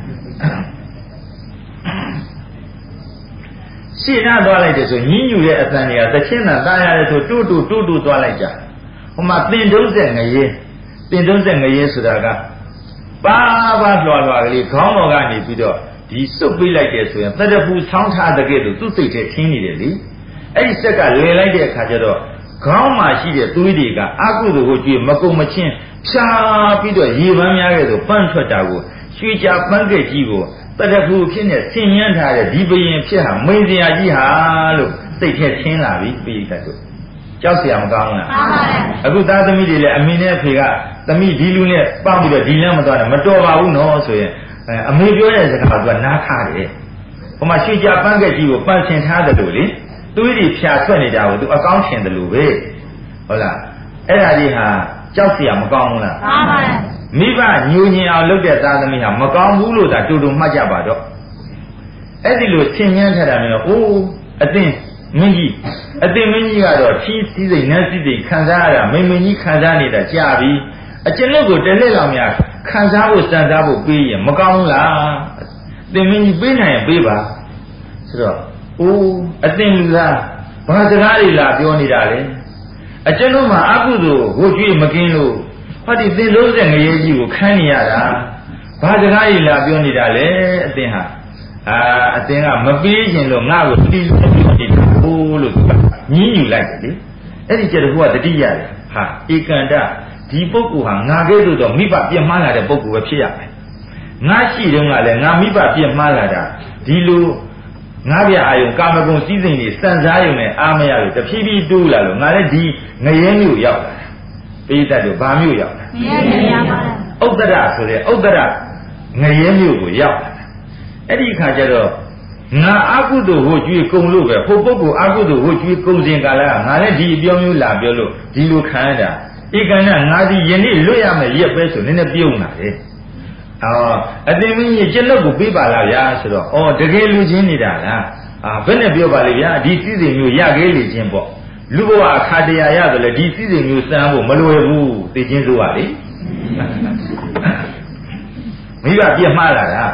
A: ရှင်းရသွားလိုက်တယ်ဆိုညှဉ်းညူတဲ့အတန်တွေကတချင်းသာတားရတယ်ဆိုတူတူတူတူသွားလိုက်ကြဟိုမှာတင်တုံးဆက်ငရဲတင်တုံးဆက်ငရဲဆိုတာကပါပါလွှာလွှာကလေးခေါင်းတော်ကနေပြီးတော့ဒီစုပ်ပေးလိုက်တယ်ဆိုရင်တရဖူဆောင်းထားတဲ့ကဲ့သို့သူ့စိတ်ထဲထင်းနေတယ်လေအဲ့ဒီဆက်ကလဲလိုက်တဲ့အခါကျတော့ခေါင်းမှာရှိတဲ့သွေးတွေကအကုသိုလ်ကိုကြွေမကုံမချင်းဖြာပြီးတော့ရေပန်းများခဲ့သို့ပန့်ထွက်တာကိုရွှေချပန်းကဲ့ကြီးကိုတရဖူဖြစ်နေဆင်ញမ်းထားတဲ့ဒီဘယင်ဖြစ်ဟာမိန်စရာကြီးဟာလို့စိတ်ထဲထင်းလာပြီပိဋကတ်တို့ကြောက်เสียမကောင်းလားမှန်ပါဗျာအခုသားသမီးတွေလည်းအမေနဲ့အဖေကသမီးဒီလူနဲ့ပတ်ပြီးတော့ဒီလမ်းမသွားနဲ့မတော်ပါဘူးနော်ဆိုရင်အမေပြောတဲ့စကားကသူကနားထားတယ်ဟိုမှာရွှေကြပန်းကက်ကြီးကိုပန်းဆင်ထားတယ်လို့လေသွေးတွေဖြာထွက်နေတာကိုသူအကောင်းထင်တယ်လို့ပဲဟုတ်လားအဲ့ဒါကြီးဟာကြောက်เสียမကောင်းဘူးလားမှန်ပါဗျာမိဘညူညင်အောင်လုပ်တဲ့သားသမီးဟာမကောင်းဘူးလို့သာတူတူမှတ်ကြပါတော့အဲ့ဒီလိုဆင်ញမ်းထားတာမျိုးအိုးအသိမင်းကြီးအသိမင်းကြီးကတော့ဖြီးစည်းစိမ်နတ်စည်းစိမ်ခံစားရတာမိမင်းကြီးခံစားနေတာကြာပြီအကျဉ်းလို့ကိုတစ်နှစ်လောက်များခံစားဖို့စံစားဖို့ပေးရင်မကောင်းလားအသိမင်းကြီးပေးနိုင်ရင်ပေးပါဆိုတော့အိုးအသိလူသားဘာစကားတွေလာပြောနေတာလဲအကျဉ်းလို့မှာအကုသိုလ်ကိုကြွေးမကင်းလို့ဟောဒီသင်လုံးတဲ့ငရေကြီးကိုခန်းနေရတာဘာစကားတွေလာပြောနေတာလဲအသိဟာအာအသင်ကမပေးခြင်းလို့ငါ့ကိုတီးလို့ပြောနေတာဟိုးလို့ညင်းညူလိုက်တယ်လေအဲ့ဒီကျတော့ဟိုကတတိရတယ်ဟာဧကန္တဒီပုဂ္ဂိုလ်ဟာငါကဲ့သို့တော့မိဘပြင်းမှားလာတဲ့ပုဂ္ဂိုလ်ပဲဖြစ်ရမယ်ငါရှိတုန်းကလည်းငါမိဘပြင်းမှားလာတာဒီလိုငါပြအာယုံကာမဂုဏ်စည်းစိမ်တွေစံစားရုံနဲ့အာမရလို့တဖြည်းဖြည်းတိုးလာလို့ငါလည်းဒီငရဲမျိုးရောက်လာတာပိဋကတ်တို့ဘာမျိုးရောက်လာငရဲမျိုးရောက်ပါလားဥဒ္ဒရဆိုတဲ့ဥဒ္ဒရငရဲမျိုးကိုရောက်လာအဲ့ဒီခါကျတော့ငါအကုသိုလ်ကိုကြွေးကုံလို့ပဲဟိုပုဂ္ဂိုလ်အကုသိုလ်ကိုကြွေးကုံစဉ်ကာလကငါလည်းဒီအပြောမျိုးလာပြောလို့ဒီလိုခံရတာဧကန္တငါဒီယနေ့လွတ်ရမယ်ရက်ပဲဆိုနည်းနည်းပြုံးလာတယ်အော်အတင်မင်းကြီးကျက်လို့ကိုပေးပါလားဗျာဆိုတော့အော်တကယ်လူချင်းနေတာလားအာဘယ်နဲ့ပြောပါလိမ့်ဗျာဒီစည်းစိမ်မျိုးရခဲ့လေချင်းပေါ့လူဘဝအခါတရားရတယ်လေဒီစည်းစိမ်မျိုးစမ်းဖို့မလွယ်ဘူးသိချင်းစိုးပါလေမိဘပြတ်မှားလာတာ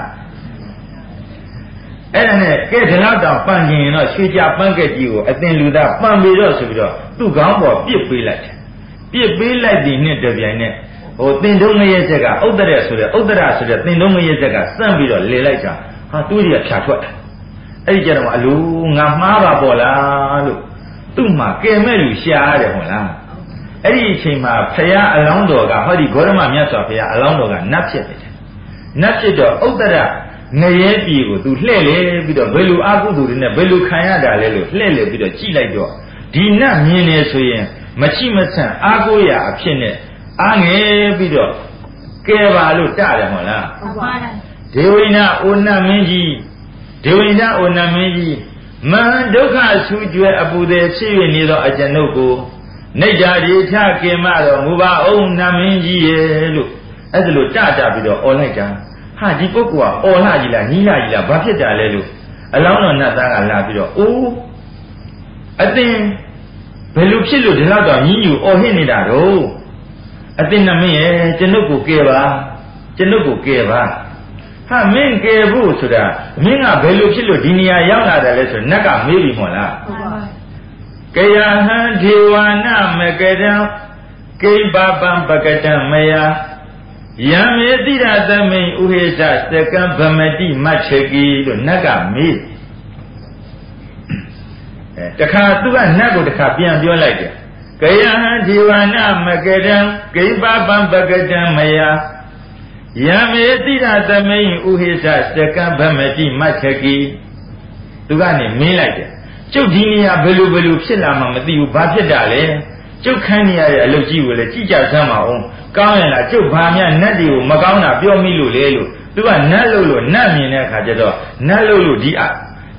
A: အဲ့ဒါနဲ့ကဲဒီလောက်တောင်ပန့်ကျင်ရင်တော့ရွှေကြပန်းကက်ကြီးကိုအသင်လူသားပန့်ပြီးတော့ဆိုပြီးတော့သူ့ခေါင်းပေါ်ပြစ်ပေးလိုက်တယ်ပြစ်ပေးလိုက်သည်နဲ့တပြိုင်နက်ဟိုတင်တုံးငရဲဆက်ကဥဒ္ဒရဆိုတဲ့ဥဒ္ဒရဆိုတဲ့တင်တုံးငရဲဆက်ကစမ်းပြီးတော့လေလိုက်တာဟာသူ့ကြီးကဖြာထွက်တယ်အဲ့ဒီကြတော့အလိုငါမှားပါပေါ့လားလို့သူ့မှာကဲမဲ့လူရှားရတယ်ဟုတ်လားအဲ့ဒီအချိန်မှာဖရာအလောင်းတော်ကဟောဒီဂေါရမမြတ်စွာဘုရားအလောင်းတော်ကနတ်ဖြစ်တယ်နတ်ဖြစ်တော့ဥဒ္ဒရငရဲပြည်ကိုသူလှဲ့လေပြီးတော့ဘယ်လိုအကုသိုလ်တွေနဲ့ဘယ်လိုခံရတာလဲလို့လှဲ့လေပြီးတော့ကြည့်လိုက်တော့ဒီနတ်မြင်နေဆိုရင်မချိမဆန့်အာကိုရအဖြစ်နဲ့အာငယ်ပြီးတော့ကဲပါလို့တတယ်မဟုတ်လားဟုတ်ပါတယ်ဒေဝိနာအိုနတ်မင်းကြီးဒေဝိနာအိုနတ်မင်းကြီးမဟာဒုက္ခဆူကြွယ်အပူသေးဖြစ်၍နေသောအကျွန်ုပ်ကိုနိဋ္ဌာဒီထကင်မတော်မူပါအောင်နတ်မင်းကြီးရဲ့လို့အဲ့ဒါလို့တကြပြီးတော့អော်လိုက်တာဟာဒီပုဂ္ဂိုလ်ကអော်လှကြီးလားညီးလှကြီးလားဘာဖြစ်တာလဲလို့အလောင်းတော်နတ်သားကလာပြီးတော့အိုးအသင်ဘယ်လိုဖြစ်လို့ဒီလောက်တော့ညီးညူអော်ဟစ်နေတာတော့အသင်နမင်းရဲ့ကျွန်ုပ်ကိုကယ်ပါကျွန်ုပ်ကိုကယ်ပါဟာမင်းကယ်ဖို့ဆိုတာမင်းကဘယ်လိုဖြစ်လို့ဒီနေရာရောက်လာတယ်လဲဆိုနတ်ကမေးပြီမို့လားဟုတ်ပါဘူးကယဟံဒေဝနာမကတံကိပပံပကတံမယယံမေတိရသမိန်ဥဟိသစကံဗမတိမတ်ချကီလို့နတ်ကမေးအဲတခါသူကနတ်ကိုတခါပြန်ပြောလိုက်တယ်ကယဟံဒေဝနာမကတံကိပပံပကတံမယယံမေတိရသမိန်ဥဟိသစကံဗမတိမတ်ချကီသူကနေမင်းလိုက်တယ်ကျုပ်ဒီနေရာဘယ်လိုဘယ်လိုဖြစ်လာမှမသိဘူးဘာဖြစ်တာလဲကျုပ်ခန်းနေရတဲ့အလုပ်ကြီးကိုလည်းကြည့်ကြစမ်းပါဦးကောင်းရင်လားကျုပ်ဘာများနတ်တွေကိုမကောင်းတာပြောမိလို့လေလို့သူကနတ်လို့လို့နတ်မြင်တဲ့အခါကျတော့နတ်လို့လို့ဒီအ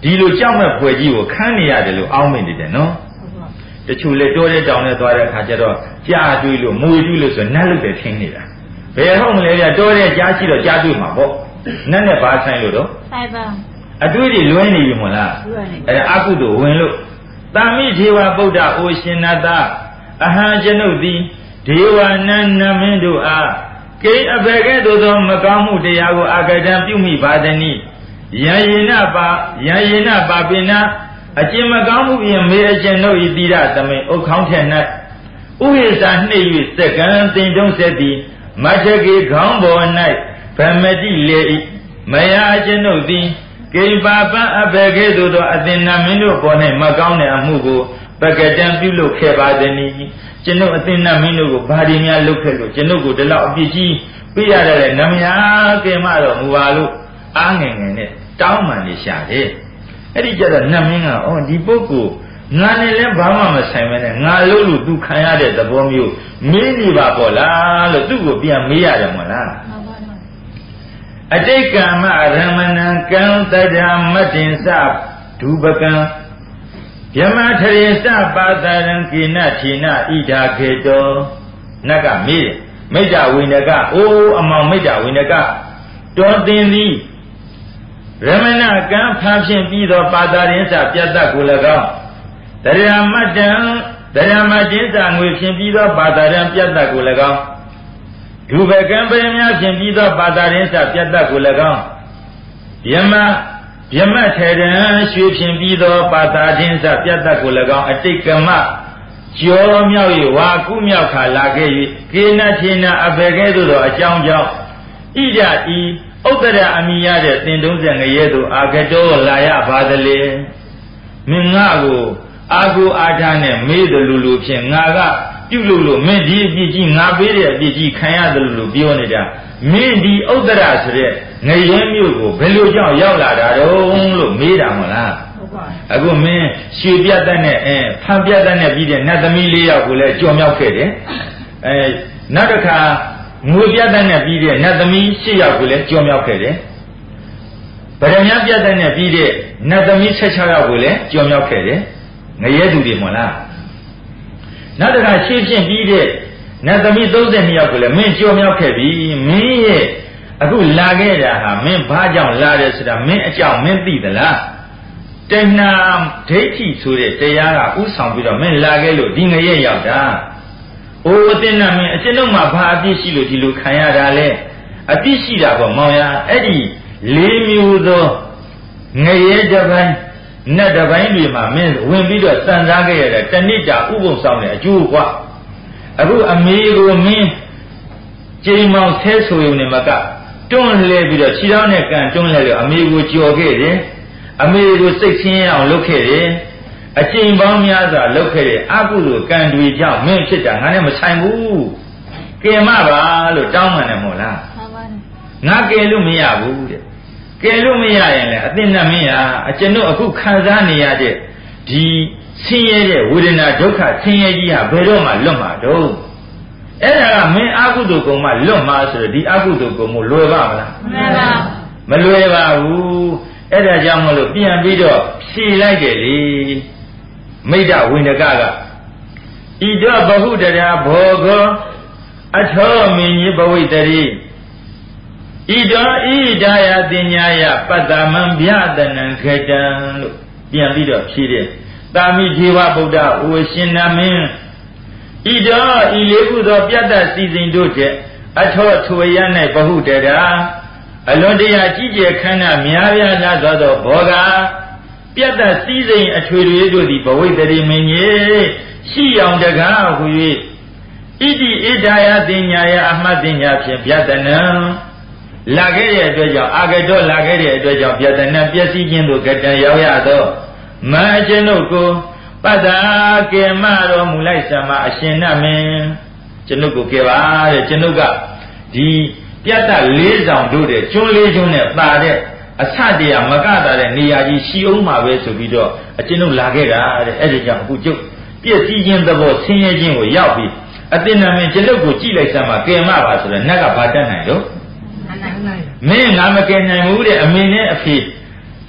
A: ဒီလိုကြောက်မဲ့ဖွယ်ကြီးကိုခန်းနေရတယ်လို့အောင်းမိနေတယ်နော်တချို့လေတိုးတဲ့တောင်နဲ့သွားတဲ့အခါကျတော့ကြားတွေးလို့မွေတွေးလို့ဆိုနတ်လို့ပဲထင်နေတာဘယ်ဟုတ်မလဲဗျတိုးတဲ့ကြားရှိတော့ကြားတွေးမှာပေါ့နတ်နဲ့ဘာဆိုင်လို့တော့ဆိုင်ပါအတွေးတွေလွဲနေပြီမို့လားအဲအကုသို့ဝင်လို့တာမိဒေဝဗုဒ္ဓအိုရှင်နတအဟံကျွန်ုပ်သည်ဒေဝနန္နမင်းတို့အားကိအဘေကဲ့သို့သောမကောင်းမှုတရားကိုအာဂတံပြုမိပါသည်နိယံယေနပါယံယေနပါပိနာအကျင့်မကောင်းမှုဖြင့်မေအကျင့်တို့ဤတိရသမိန်ဥခေါင်းထက်၌ဥဟိစာနှိပ်၍စက္ကံတင်တုံးဆက်သည်မတ္ထကေခေါင်းပေါ်၌ဗမတိလေဤမယာအကျင့်တို့သည်ကိပါပံအဘေကဲ့သို့သောအသင်္နာမင်းတို့ပေါ်၌မကောင်းတဲ့အမှုကိုပကတံပြုလုပ်ခဲ့ပါသည်နိကျွန်ုပ်အသင်္နာမင်းတို့ကိုဘာဒီများလုပ်ခဲ့လို့ကျွန်ုပ်ကိုဒီလောက်အပြစ်ကြီးပြရတဲ့နမယာကင်မတော်မူပါလို့အားငယ်ငယ်နဲ့တောင်းပန်နေရှာတယ်အဲ့ဒီကြတော့နတ်မင်းကအော်ဒီပုဂ္ဂိုလ်ငါနဲ့လည်းဘာမှမဆိုင်ပဲနဲ့ငါလို့လို့သူခံရတဲ့သဘောမျိုးမေးနေပါပေါ့လားလို့သူ့ကိုပြန်မေးရတယ်မို့လားအတိတ်ကမ္မရမဏံကံတတ္တမတ္တင်စဒုပကံယမထရေစပါတရံကိနထေနဣဒာခေတောနတ်ကမေးတယ်မိတ္တဝိနကအိုးအမောင်မိတ္တဝိနကတော်သင်သည်ရမဏကံဖန်ဖြင့်ပြီးသောပါတာရင်စပြတ်တတ်ကို၎င်းတရားမတ္တံတရားမတင်းစာငွေဖြင့်ပြီးသောပါတာရန်ပြတ်တတ်ကို၎င်းဒုဗကံပရမများဖြင့်ပြီးသောပါတာရင်စပြတ်တတ်ကို၎င်းယမယမထေရံရွှေဖြင့်ပြီးသောပါတာရင်စပြတ်တတ်ကို၎င်းအတိတ်ကမကျော်မြောက်၍ဝါကုမြောက်ခါလာခဲ့၍ကေနထေနအဘေကဲ့သို့သောအကြောင်းကြောင့်ဣဒဤဥတ္တရအမိရတဲ့သင်တုံးဆက်ငရဲသို့အာဂတောလာရပါသလေမင်းငါကိုအာဟုအာထနဲ့မေးတယ်လို့လို့ဖြင့်ငါကပြုလို့လို့မင်းဒီအပြစ်ကြီးငါပေးတဲ့အပြစ်ကြီးခံရတယ်လို့ပြောနေတာမင်းဒီဥတ္တရဆိုတဲ့ငရဲမျိုးကိုဘယ်လိုကြောင့်ရောက်လာတာတုံးလို့မေးတာမလားအခုမင်းရွှေပြတ်တဲ့နဲ့အဲဖန်ပြတ်တဲ့နဲ့ပြီးတဲ့နတ်သမီးလေးယောက်ကိုလည်းကြော်မြောက်ခဲ့တယ်အဲနောက်တစ်ခါငွေပြတ်တဲ့နဲ့ပြီးတဲ့နတ်သမီးရှစ်ယောက်ကိုလည်းကြော်မြောက်ခဲ့တယ်ဗရမညာပြတ်တဲ့နဲ့ပြီးတဲ့နတ်သမီးဆယ်ခြောက်ယောက်ကိုလည်းကြော်မြောက်ခဲ့တယ်ငရဲသူတွေမဟုတ်လားနောက်တစ်ခါရှင်းဖြင့်ပြီးတဲ့နတ်သမီးသုံးဆယ်နှစ်ယောက်ကိုလည်းမင်းကြော်မြောက်ခဲ့ပြီမင်းရဲ့အခုလာခဲ့တာဟာမင်းဘာကြောင့်လာတယ်ဆိုတာမင်းအကြောင်းမင်းသိသလားတဏှာဒိဋ္ဌိဆိုတဲ့တရားကဥဆောင်ပြီးတော့မင်းလာခဲ့လို့ဒီငရဲရောက်တာ။အိုးအတင်းနဲ့မင်းအကျွန်ုပ်မှာဘာအပြစ်ရှိလို့ဒီလိုခံရတာလဲ။အပြစ်ရှိတာပေါ့မောင်ရအဲ့ဒီလေးမျိုးသောငရဲတစ်ပိုင်းနတ်တစ်ပိုင်းတွေမှာမင်းဝင်ပြီးတော့စံစားခဲ့ရတဲ့တဏိတာဥပုံဆောင်တဲ့အကျိုးကွာ။အခုအမေကိုမင်းကျိန်မောင်ဆဲဆိုရုံနဲ့မကတွန်းလှဲပြီးတော့ခြေထောက်နဲ့ကန်တွန်းလှဲလို့အမေကိုကြော်ခဲ့တယ်။အမေကိုစိတ်ဆင်းရဲအောင်လုပ်ခဲ့တယ်အကျင့်ပေါင်းများစွာလုပ်ခဲ့တဲ့အကုသိုလ်ကံတွေကြောင့်မင်းဖြစ်တာငါနဲ့မဆိုင်ဘူးကယ်မပါလို့တောင်းပန်တယ်မို့လားမှန်ပါတယ်ငါကယ်လို့မရဘူးတဲ့ကယ်လို့မရရင်လည်းအသင်္နမင်းဟာအကျွန်ုပ်အခုခံစားနေရတဲ့ဒီဆင်းရဲတဲ့ဝေဒနာဒုက္ခဆင်းရဲကြီးဟာဘယ်တော့မှလွတ်မှာတော့အဲ့ဒါကမင်းအကုသိုလ်ကုံမှလွတ်မှာဆိုတော့ဒီအကုသိုလ်ကုံမို့လွယ်ပါမလားမှန်ပါမလွယ်ပါဘူးအဲ့ဒါကြောင့်မလို့ပြန်ပြီးတော့ဖြေလိုက်တယ်လေမိဒ္ဒဝိနကကဣဒဘဟုတရာဘောဂောအထောမင်းကြီးဘဝိတရိဣဒဣဒာယတင်ညာယပတ္တမံဗျာတနံခေတံလို့ပြန်ပြီးတော့ဖြေတယ်တာမိဒေဝဗုဒ္ဓဝေရှင်နာမင်းဣဒဤလေးခုသောပြတ်တစီစဉ်တို့တဲ့အထောထွေရ၌ဘဟုတရာအလွန်တရာကြီးကျယ်ခမ်းနားများပြားလာသောဘောဂပြတ်တစည်းစိမ်အထွေတွေတို့သည်ဘဝိတရိမင်းကြီးရှိအောင်တကားဟူ၍ဣတိဣဒာယတင်ညာယအမှတ်တင်ညာဖြင့်ဗျတနံလာခဲ့တဲ့အတွက်ကြောင့်အာဂတောလာခဲ့တဲ့အတွက်ကြောင့်ဗျတနံပျက်စီးခြင်းတို့ကတံရောက်ရသောမအကျွန်ုပ်ကိုပတ္တာကေမတော်မူလိုက်စမအရှင်နမင်းကျွန်ုပ်ကိုကဲပါတဲ့ကျွန်ုပ်ကဒီပြတ်တလေးဆောင်တို့တဲ့ကျွန်းလေးကျွန်းနဲ့ပါတဲ့အဆတရားမကတာတဲ့နေရာကြီးရှိအောင်မှာပဲဆိုပြီးတော့အကျွန်ုပ်လာခဲ့တာတဲ့အဲ့ဒီကြောင့်အခုကျုပ်ပြည့်စည်ခြင်းသဘောဆင်းရဲခြင်းကိုရောက်ပြီးအတင်နာမင်းကျွန်ုပ်ကိုကြည့်လိုက်စမ်းပါကဲမပါဆိုတော့နတ်ကဘာတတ်နိုင်တော့မင်းငါမကဲနိုင်ဘူးတဲ့အမေနဲ့အဖေ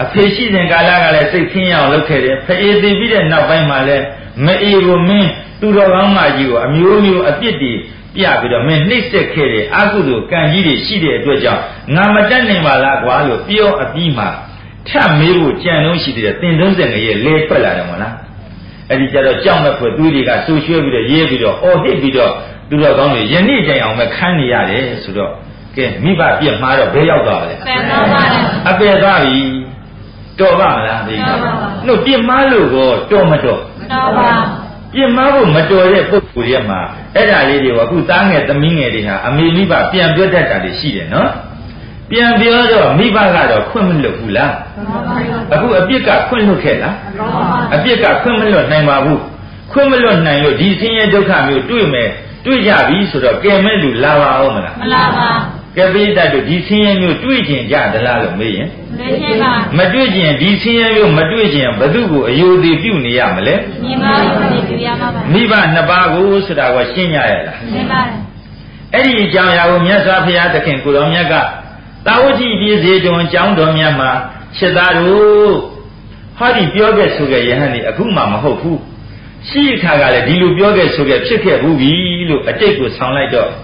A: အဖေရှိစဉ်ကာလကလည်းစိတ်ဆင်းရအောင်လုပ်ခဲ့တယ်ဖေးသေးပြီးတဲ့နောက်ပိုင်းမှာလည်းမအေကိုမင်းသူတော်ကောင်းမကြီးကိုအမျိုးမျိုးအပြစ်တွေပြပြီးတော့မင်းနှိမ့်ဆက်ခဲ့တယ်အကုသိုလ်ကံကြီးတွေရှိတဲ့အတွက်ကြောင့်ငါမတတ်နိုင်ပါလားကွာလို့ပြောအပြီးမှာထပ်မေးဖို့ကြံလုံးရှိသေးတယ်တင်သုံးစင်ငရဲ့လဲထွက်လာတယ်မို့လားအဲ့ဒီကျတော့ကြောက်မဲ့ဖွယ်သွေးတွေကဆူရွှဲပြီးတော့ရေးပြီးတော့အော်ဟစ်ပြီးတော့သူတော်ကောင်းတွေယနေ့တိုင်အောင်ပဲခန်းနေရတယ်ဆိုတော့ကဲမိဘပြစ်မှားတော့ဘယ်ရောက်သွားလဲပယ်သွားပါတယ်အပယ်သွားပြီတော်ပါမလားဒီတို့ပြစ်မှားလို့ကောတော်မတော်တော်ပါပြစ်မှားဖို့မတော်တဲ့ပုဂ္ဂိုလ်ရဲ့မှာအဲ့ဒါလေးတွေကအခုသားငယ်သမီးငယ်တွေဟာအမေမိဘပြန်ပြောတတ်တာတွေရှိတယ်နော်ပြန်ပြောတော့မိဘကတော့ခွင့်မလွတ်ဘူးလားအခုအပြစ်ကခွင့်လွတ်ခဲ့လားအပြစ်ကခွင့်မလွတ်နိုင်ပါဘူးခွင့်မလွတ်နိုင်လို့ဒီဆင်းရဲဒုက္ခမျိုးတွေ့မယ်တွေ့ကြပြီဆိုတော့ကဲမဲ့လူလာပါအောင်မလားမလာပါကဲပိဋကတို့ဒီဆင်းရဲမျိုးတွေ့ကျင်ကြသလားလို့မေးရင်တွေ့ကျင်ပါမတွေ့ကျင်ဒီဆင်းရဲမျိုးမတွေ့ကျင်ဘသူကိုအယုဒိပြုနေရမလဲမိဘကိုပြုရမှာပါမိဘနှစ်ပါးကိုဆိုတာကရှင်းရရလားရှင်းပါတယ်အဲ့ဒီအကြောင်းအရာကိုမြတ်စွာဘုရားသခင်ကိုတော်မြတ်ကသာဝတိပြည်စေတွင်ကျောင်းတော်မြတ်မှာရှစ်သားတို့ဟောဒီပြောခဲ့ဆိုခဲ့ယဟန်ဒီအခုမှမဟုတ်ဘူးရှိခါကလည်းဒီလိုပြောခဲ့ဆိုခဲ့ဖြစ်ခဲ့ဘူးပြီလို့အတိတ်ကိုဆောင်လိုက်တော့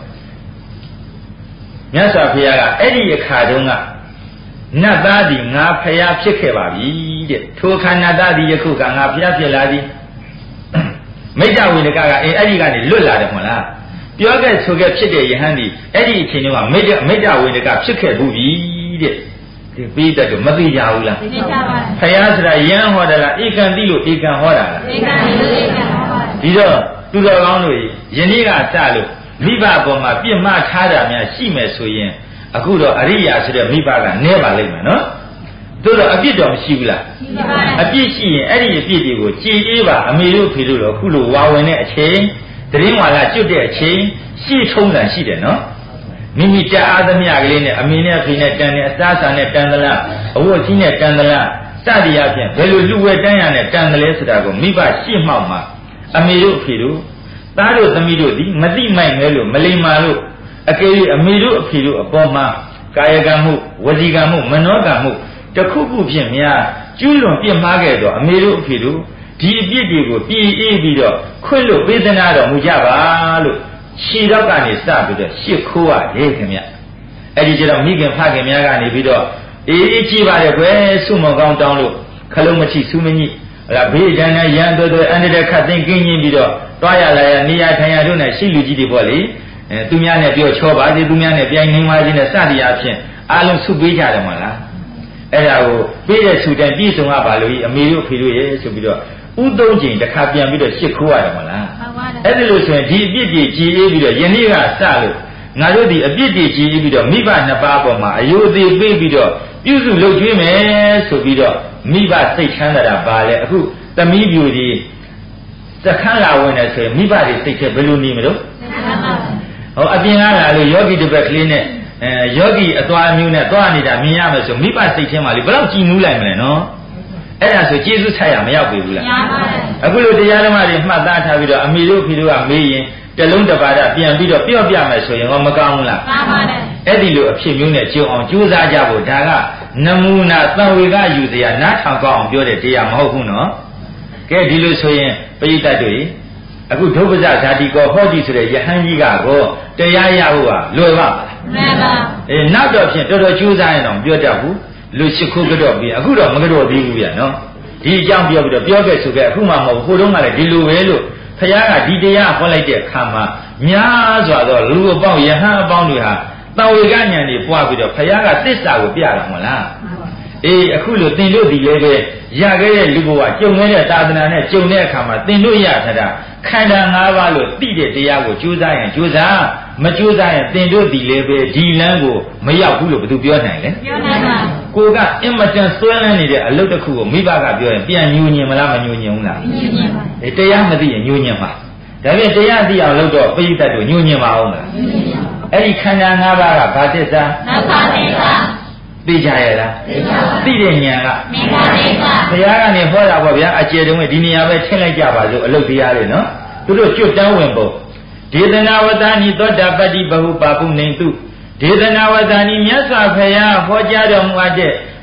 A: မြတ်စွာဘုရားကအဲ့ဒီအခါတုန်းကနတ်သားဒီငါဖျားဖြစ်ခဲ့ပါပြီတဲ့ထိုခန္ဓာသားဒီယခုကငါဖျားဖြစ်လာသည်မိစ္ဆဝိနကကအေးအဲ့ဒီကနေလွတ်လာတယ်မဟုတ်လားပြောခဲ့ဆိုခဲ့ဖြစ်တဲ့ယဟန်ဒီအဲ့ဒီအချိန်တုန်းကမိစ္ဆမိစ္ဆဝိနကဖြစ်ခဲ့ဘူးပြီတဲ့ဒီပြီးတဲ့တော့မသိကြဘူးလားသိကြပါဘူးဖျားဆိုတာယဟန်ဟောတယ်လားဧကံတိလို့ဧကံဟောတာလားဧကံတိလို့ဧကံဟောပါတယ်ဒီတော့သူတော်ကောင်းတို့ယနေ့ကစလို့မိဘပေါ်မှာပြစ်မှားထားတာများရှိမယ်ဆိုရင်အခုတော့အရိယာဆိုတဲ့မိဘကနဲပါလိမ့်မယ်နော်တို့တော့အပြစ်တော့မရှိဘူးလားရှိပါပါတယ်အပြစ်ရှိရင်အဲ့ဒီအပြစ်တွေကိုကြည်အေးပါအမေတို့ဖေတို့တော့ခုလိုဝါဝင်တဲ့အချိန်တရင်ဝါလာကျွတ်တဲ့အချိန်ရှေ့ထုံးတာရှိတယ်နော်မိမိတအားသမျှကလေးနဲ့အမေနဲ့ဖေနဲ့တန်တဲ့အစားအစာနဲ့တန်သလားအဝတ်ကြီးနဲ့တန်သလားစသည်အပြင်ဘယ်လိုလူဝဲတန်းရနဲ့တန်တယ်လဲဆိုတာကိုမိဘရှေ့မှောက်မှာအမေတို့ဖေတို့သားတို့သမီးတို့ဒီမတိမိုက်မဲလို့မလိမ္မာလို့အကယ်၍အမေတို့အဖေတို့အပေါ်မှာကာယကံမှုဝစီကံမှုမနောကံမှုတခုခုဖြင့်များကျူးလွန်ပြစ်မှားခဲ့တော့အမေတို့အဖေတို့ဒီအပြစ်တွေကိုပြည်အေးပြီးတော့ခွင့်လို့ပေးသနာတော်မူကြပါလို့ခြေတော့ကနေစပြီးတော့ရှစ်ခိုးရတယ်ခင်ဗျအဲ့ဒီကျတော့မိခင်ဖခင်များကနေပြီးတော့အေးအေးကြည့်ပါလေကွယ်ဆုမကောင်းတောင်းလို့ခလုံးမချိဆူမညိအဲ့ဒါဘေးဒဏ်နဲ့ရန်သွဲသွဲအန္တရာယ်ခတ်သိမ်းကင်းရင်ပြီးတော့တွားရလာရနေရထိုင်ရတို့နဲ့ရှိလူကြီးတွေပေါ့လေအဲသူများနဲ့ပြောချောပါစေသူများနဲ့ပြိုင်နေပါစေနဲ့စသည်အဖြစ်အားလုံးဆုပေးကြတယ်မလားအဲ့ဒါကိုပေးတဲ့ဆုတိုင်းပြည့်စုံရပါလို့အမေတို့ဖေတို့ရဲ့ဆိုပြီးတော့ဥသုံးချိန်တစ်ခါပြန်ပြီးတော့ရှစ်ခိုးရတယ်မလားမှန်ပါတယ်အဲ့ဒီလိုဆိုရင်ဒီအပြစ်တွေကြည်အေးပြီးတော့ယနေ့ကစလို့ငါတို့ဒီအပြစ်တွေကြည်အေးပြီးတော့မိဘနှစ်ပါးပေါ်မှာအယုအသေးပေးပြီးတော့ပြုစုလုပ်ကျွေးမယ်ဆိုပြီးတော့မိဘစိတ်ချမ်းသာတာပါလေအခုသမီးပြူကြီးစခန်းလာဝင်တယ်ဆိုရင်မိဘတွေစိတ်ထဲဘယ်လိုနေမလို့ဟောအပြင်လာလို့ယောဂီတစ်ပတ်ကလေးနဲ့အဲယောဂီအသွားမျိုးနဲ့သွားနေတာမြင်ရမယ်ဆိုမိဘစိတ်ထဲမှာလေဘယ်တော့ကြည်နူးလိုက်မလဲနော်အဲ့ဒါဆိုကျေးဇူးဆက်ရမရောက်ပြီဘူးလားမှန်ပါတယ်အခုလိုတရားဓမ္မတွေမှတ်သားထားပြီးတော့အမိတို့ဖေတို့ကမေးရင်တလုံးတစ်ပါးပြန်ပြီးတော့ပြော့ပြမယ်ဆိုရင်ဟောမကောင်းဘူးလားမှန်ပါတယ်အဲ့ဒီလိုအဖြစ်မျိုးနဲ့ကြုံအောင်ကြိုးစားကြဖို့ဒါကနမူနာသံဝေကယူစရာနားထောင်ကောင်းအောင်ပြောတဲ့တရားမဟုတ်ဘူးနော်ကဲဒီလိုဆိုရင်ပရိသတ်တို့အခုဒုပ္ပဇဇာတိကောဟောတိဆိုတဲ့ယဟန်ကြီးကကောတရားရဖို့ကလွယ်ပါမလားမှန်ပါအေးနောက်တော့ဖြင့်တော်တော်ကြိုးစားရင်တော့ပြောတတ်ဘူးလူရှိခုကတော့ပြီးအခုတော့မကတော့သေးဘူးဗျာနော်ဒီအကြောင်းပြောပြီးတော့ပြောခဲ့ဆိုခဲ့အခုမှမဟုတ်ဟိုတုန်းကလည်းဒီလိုပဲလို့ဘုရားကဒီတရားဟောလိုက်တဲ့အခါမှာများစွာသောလူအပေါင်းယဟန်အပေါင်းတွေဟာတဝေကဉာဏ်တွေပွားပြီးတော့ဘုရားကသစ္စာကိုပြတာမဟုတ်လားအေးအခုလိုသင်တို့ဒီလည်းပဲရခဲ့တဲ့လူဘဝကြုံနေတဲ့သာသနာနဲ့ကြုံတဲ့အခါမှာသင်တို့ရထတာခန္ဓာ၅ပါးလို့သိတဲ့တရားကိုကြိုးစားရင်ကြိုးစားမကြိုးစားရင်သင်တို့ဒီလည်းပဲဒီလမ်းကိုမရောက်ဘူးလို့ဘယ်သူပြောနိုင်လဲပြောနိုင်ပါကိုကအင်မတန်ဆွဲလန်းနေတဲ့အလုပ်တစ်ခုကိုမိဘကပြောရင်ပြန်ညှို့ညင်မလားမညှို့ညင်ဘူးလားညှို့ညင်ပါအေးတရားမသိရင်ညှို့ညင်ပါဒါပြန်တရားသိအောင်လုပ်တော့ပရိသတ်တို့ညှို့ညင်ပါအောင်မလားညှို့ညင်ပါအဲ့ဒီခန္ဓာ၅ပါးကဘာသစ္စာသစ္စာသစ္စာသိကြရလားသိတဲ့ဉာဏ်ကမိဂ္ဂမိဂ္ဂဘုရားကနေဟောတာပေါ့ဗျာအကျေတုံးဒီနေရာပဲထည့်လိုက်ကြပါလို့အလုပ်တရားလေးနော်သူတို့ကျွတ်တန်းဝင်ဖို့ဒေသနာဝတ္တနိသောတာပတ္တိဘဟုပါပုနေတုဒေသနာဝတ္တနိမြတ်စွာဘုရားဟောကြားတော်မူအပ်တဲ့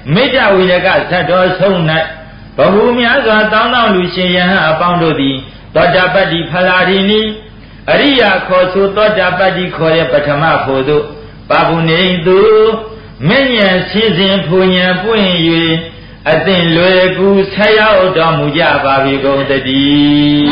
A: မိတ္တဝိရကသတ္တောဆုံး၌ဘဟုများစွာတောင်းတောင်းလူရှင်ယဟန်အပေါင်းတို့သည်သောတာပတ္တိဖလာရိနိအရိယာခေါ်ဆိုသောတာပတ္တိခေါ်တဲ့ပထမဖို့သို့ပပုနေသူမဉ္ဇဉ်ရှင်းစဉ်ဖူဉဏ်ပွင့်၍အသင်လွယ်ကူဆက်ရောက်တော်မူကြပါပြီကုန်တည်း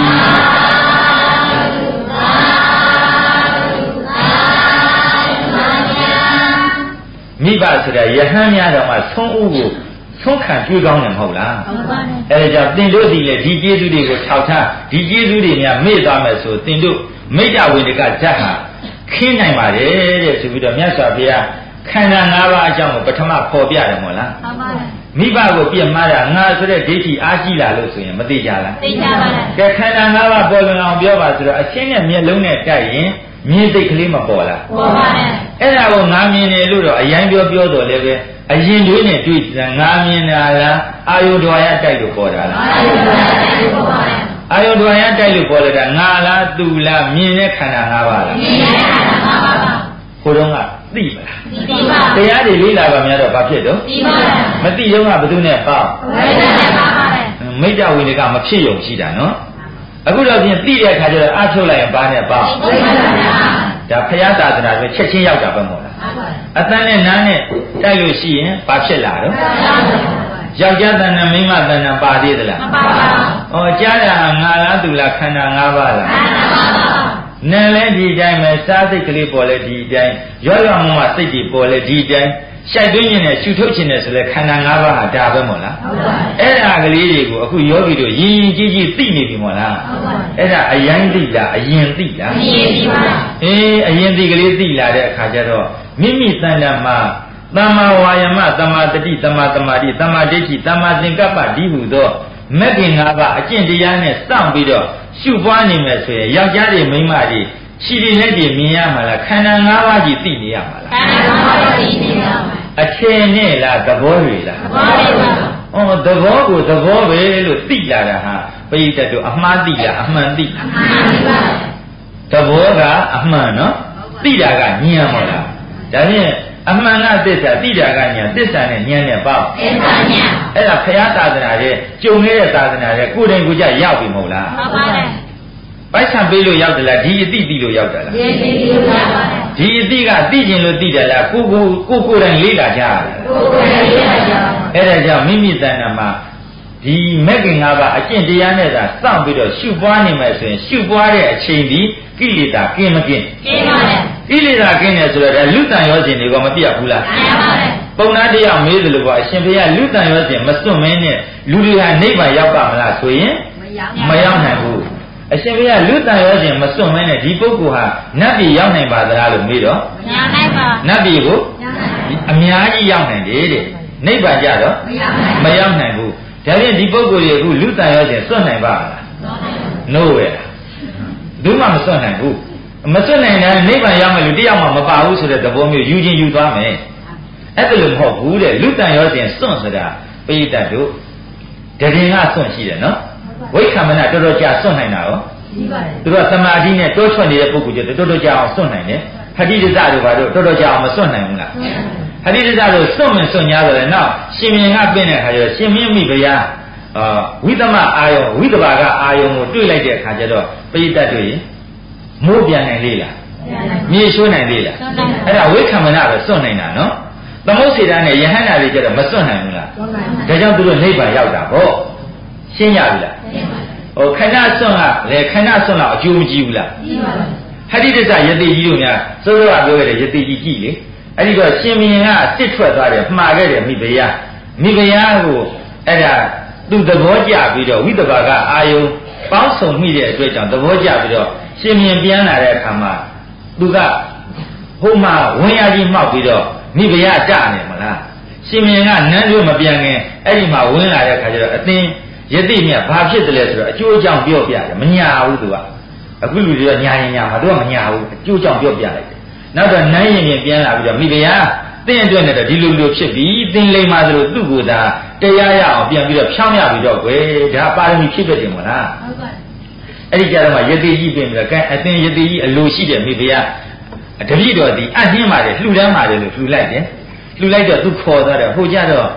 A: မိဘဆိုတဲ့ယဟန်များတော်မှာဆုံးဥကိုဆုံးခံကြွေးကောင်းတယ်မဟုတ်လားဟုတ်ပါဘူးအဲဒါကြောင့်သင်တို့ဒီလေဒီကျေးဇူးတွေကိုထောက်ထားဒီကျေးဇူးတွေများမေ့သွားမယ်ဆိုသင်တို့မိတ္တဝိတကဓာတ်ဟာခင်းနိုင်ပါတယ်တဲ့ဆိုပြီးတော့မြတ်စွာဘုရားခန္ဓာ၅ပါးအကြောင်းကိုပထမပေါ်ပြတယ်မဟုတ်လားဟုတ်ပါဘူးမိဘကိုပြစ်မှားတာငါဆိုတဲ့ဒိဋ္ဌိအားကြီးလာလို့ဆိုရင်မသိကြလားသိကြပါလားကဲခန္ဓာ၅ပါးပေါ်လွင်အောင်ပြောပါဆိုတော့အချင်းနဲ့မျက်လုံးနဲ့တိုက်ရင်မြင်သိကလေးမပေါ်လားပေါ်ပါတယ်အဲ့ဒါကိုငါမြင်တယ်လို့တော့အရင်ပြောပြောတော့လည်းပဲအရင်တွေးနဲ့တွေ့တယ်ငါမြင်တာလားအာယုဒွါရတိုက်လို့ပေါ်တာလားအာယုဒွါရတိုက်လို့ပေါ်ပါတယ်အာယုဒွါရတိုက်လို့ပေါ်လာတာငါလားသူလားမြင်တဲ့ခန္ဓာ၅ပါးလားမြင်တဲ့ခန္ဓာ၅ပါးပါခိုးတော့ကသိမလားသိပါတရားတွေလေးလာပါများတော့ဘာဖြစ်တော့သိပါမသိတော့ကဘယ်သူနဲ့ပေါ့ဝိဇ္ဇာနဲ့ပါပါတယ်မိတ္တဝိနကမဖြစ်ုံရှိတာနော်အခုတော့ပြင်သိတဲ့အခါကျတော့အားထုတ်လိုက်ရင်ဘာနဲ့ပေါ့ဝိဇ္ဇာနဲ့ပါဒါဘုရားသာသနာပဲချက်ချင်းရောက်တာပဲမဟုတ်လားအတန်းနဲ့နားနဲ့တိုက်လို့ရှိရင်ဘာဖြစ်လာတော့ယောက်ျားတဏ္ဍမိန်းမတဏ္ဍပါသေးသလားမပါပါဘူးဩကြားတာငါလားသူလားခန္ဓာ၅ပါးလားခန္ဓာ၅ပါးနာလည်းဒီတိုင်းပဲစားစိတ်ကလေးပေါ်လဲဒီတိုင်းရောရောမမစိတ်ကြီးပေါ်လဲဒီတိုင်းရှိုက်သွင်းခြင်းနဲ့ရှုထုတ်ခြင်းနဲ့ဆိုလဲခန္ဓာ၅ပါးဟာဒါပဲမို့လားဟုတ်ပါဘူးအဲ့ဒါကလေးတွေကိုအခုယောဂီတို့ရင်ရင်ကြီးကြီးသိနေပြီမို့လားဟုတ်ပါဘူးအဲ့ဒါအရင်သိလားအရင်သိလားအရင်သိပါအေးအရင်သိကလေးသိလာတဲ့အခါကျတော့မိမိတဏ္ဍမှာသမ္မာဝါယမသမ္မာတတိသမ္မာသမာဓိသမ္မာဒိဋ္ဌိသမ္မာသင်္ကပ္ပဒီဟုသောမဂ္ဂင်၅ပါးအကျင့်တရားနဲ့စောင့်ပြီးတော့ရှုပွားနေမယ်ဆိုရင်ယောက်ျားတွေမိန်းမတွေခြေတွေလက်တွေမြင်ရမှာလားခန္ဓာ၅ပါးကြီးသိနေရမှာလားခန္ဓာ၅ပါးသိနေရမှာအထင်နဲ့လားသဘောတွေလားသဘောတွေပါဩသဘောကိုသဘောပဲလို့သိလာတာဟာပရိသတ်တို့အမှားသိလားအမှန်သိလားအမှန်သိပါသဘောကအမှန်နော်သိတာကဉာဏ်မဟုတ်လားဒါဖြင့်အမှန်ကသစ္စာသိတာကဉာဏ်သစ္စာနဲ့ဉာဏ်နဲ့ပေါ့သစ္စာဉာဏ်အဲ့ဒါဘုရားသာသနာရဲ့ကျုံနေတဲ့သာသနာရဲ့ကိုယ်တိုင်ကိုယ်ကြရောက်ပြီမဟုတ်လားဟုတ်ပါတယ်ပိုက်ဆံပေးလို့ရောက်တယ်လားဒီအသိသိလို့ရောက်တယ်လားဒီအသိသိလို့ရောက်ပါတယ်ဒီအသိကသိခြင်းလို့သိတယ်လားကိုကိုကိုကိုယ်တိုင်လေးလာကြရတယ်ကိုကိုယ်တိုင်လေးလာကြအဲ့ဒါကြောင့်မိမိတဏ္ဍာမှာဒီမဂ္ဂင်၅ပါးအကျင့်တရားနဲ့သာစောင့်ပြီးတော့ရှုပွားနေမယ်ဆိုရင်ရှုပွားတဲ့အချိန်ဒီကိလေသာကင်းမကင်းကင်းပါတယ်ကိလေသာကင်းတယ်ဆိုတော့လူတန်ရောစဉ်တွေကမပြတ်ဘူးလားမှန်ပါတယ်ပုံနာတရားမေးသလိုပေါ့အရှင်ဘုရားလူတန်ရောစဉ်မစွန့်မင်းနဲ့လူတွေဟာနိဗ္ဗာန်ရောက်ပါမလားဆိုရင်မရောက်နိုင်ဘူးအရှင်ဘုရားလူတန်ရောစဉ်မစွန့်မင်းနဲ့ဒီပုဂ္ဂိုလ်ဟာနတ်ပြည်ရောက်နိုင်ပါသလားလို့မေးတော့မရောက်နိုင်ပါနတ်ပြည်ကိုအများကြီးရောက်နိုင်တယ်တဲ့နိဗ္ဗာန်ကြတော့မရောက်နိုင်ဘူးဒါဖြင့်ဒီပုဂ္ဂိုလ်တွေအခုလူတန်ရောစဉ်စွန့်နိုင်ပါလားနိုးပဲဘူးမှမစွန့်နိုင်ဘူးမစွန့်နိုင်တဲ့နိဗ္ဗာန်ရောက်မယ်လို့တရားမှမပါဘူးဆိုတဲ့သဘောမျိုးယူခြင်းယူသွားမယ်အဲ့ဒါလို့မဟုတ်ဘူးတဲ့လူတန်ရောစဉ်စွန့်ဆိုတာပိဋကတ်တို့တရင်ကစွန့်ရှိတယ်နော်ဝိက္ခမနတော်တော်ကြာစွန့်နိုင်တာရောရှိပါတယ်သူတို့ကသမာဓိနဲ့တိုးချွတ်နေတဲ့ပုဂ္ဂိုလ်တွေတော်တော်ကြာအောင်စွန့်နိုင်တယ်ဟတိတ္တတို့ဘာတို့တော်တော်ကြာအောင်မစွန့်နိုင်ဘူးလားဟတိတ္တတို့စွန့်မယ်စွန့်냐ဆိုတယ်နောက်ရှင်မြင်ကပြင်းတဲ့အခါကျတော့ရှင်မြင့်မိဗျာအာဝိသမအာယုံဝိတဘာကအာယုံကိုတွေ့လိုက်တဲ့အခါကျတော့ပိဋကတ်တို့မိုးပြန်နိုင်လေလားမြေရှိုးနိုင်လေလားအဲ့ဒါဝိက္ခမနပဲစွန့်နိုင်တာနော်သမုတ်စေတနဲ့ယဟန္တာတွေကျတော့မစွန့်နိုင်ဘူးလားဒါကြောင့်သူတို့နိဗ္ဗာန်ရောက်တာပေါ့ရှင်းရပြီလားဟိုခဏစွန့်ကလေခဏစွန့်တော့အကျိုးမကြည့်ဘူးလားကြည့်ပါဘူးဟတိတ္တယတိကြီးတို့များစိုးစိုးကပြောခဲ့တဲ့ယတိကြီးကြည့်လေအဲ့ဒီတော့ရှင်မြင်းကစစ်ထွက်သွားတယ်မှားခဲ့တယ်မိဖုရားမိဖုရားကိုအဲ့ဒါသူသဘောကျပြီးတော့ဝိတဘာကအာယုံပေါင်းစုံမိတဲ့အတွက်ကြောင့်သဘောကျပြီးတော့ရှင်မြင်ပြန်လာတဲ့အခါမှာသူကဟိုမှာဝင်ရကြီးမှောက်ပြီးတော့မိဖုရားကြနေမလားရှင်မြင်ကနန်းတို့မပြန်ခင်အဲ့ဒီမှာဝင်လာတဲ့အခါကျတော့အသင်ယတိမြတ်ဘာဖြစ်တယ်လဲဆိုတော့အကျိုးအကြောင်းပြောပြတယ်မညာဘူးသူကအခုလူတွေကညာရင်ညာမှာသူကမညာဘူးအကျိုးအကြောင်းပြောပြလိုက်တယ်နောက်တော့နန်းရင်ရင်ပြန်လာပြီးတော့မိဖုရားသင်အတွက်နဲ့တော့ဒီလိုလိုဖြစ်ပြီးသင်လိမ္မာသလိုသူ့ကိုယ်သာတရားရအောင်ပြန်ပြီးတော့ဖြောင်းရပြီးတော့ကွယ်ဒါပါရမီဖြစ်တဲ့တင်မလားဟုတ်ပါအဲ့ဒီကြတော့မှယတိကြီးပြင်ပြီးတော့ကဲအသင်ယတိကြီးအလိုရှိတယ်မိဖုရားတပည့်တော်ဒီအနှင်းပါတယ်လှူဒန်းပါတယ်လို့လှူလိုက်တယ်လှူလိုက်တော့သူခေါ်သွားတယ်ဟိုကြတော့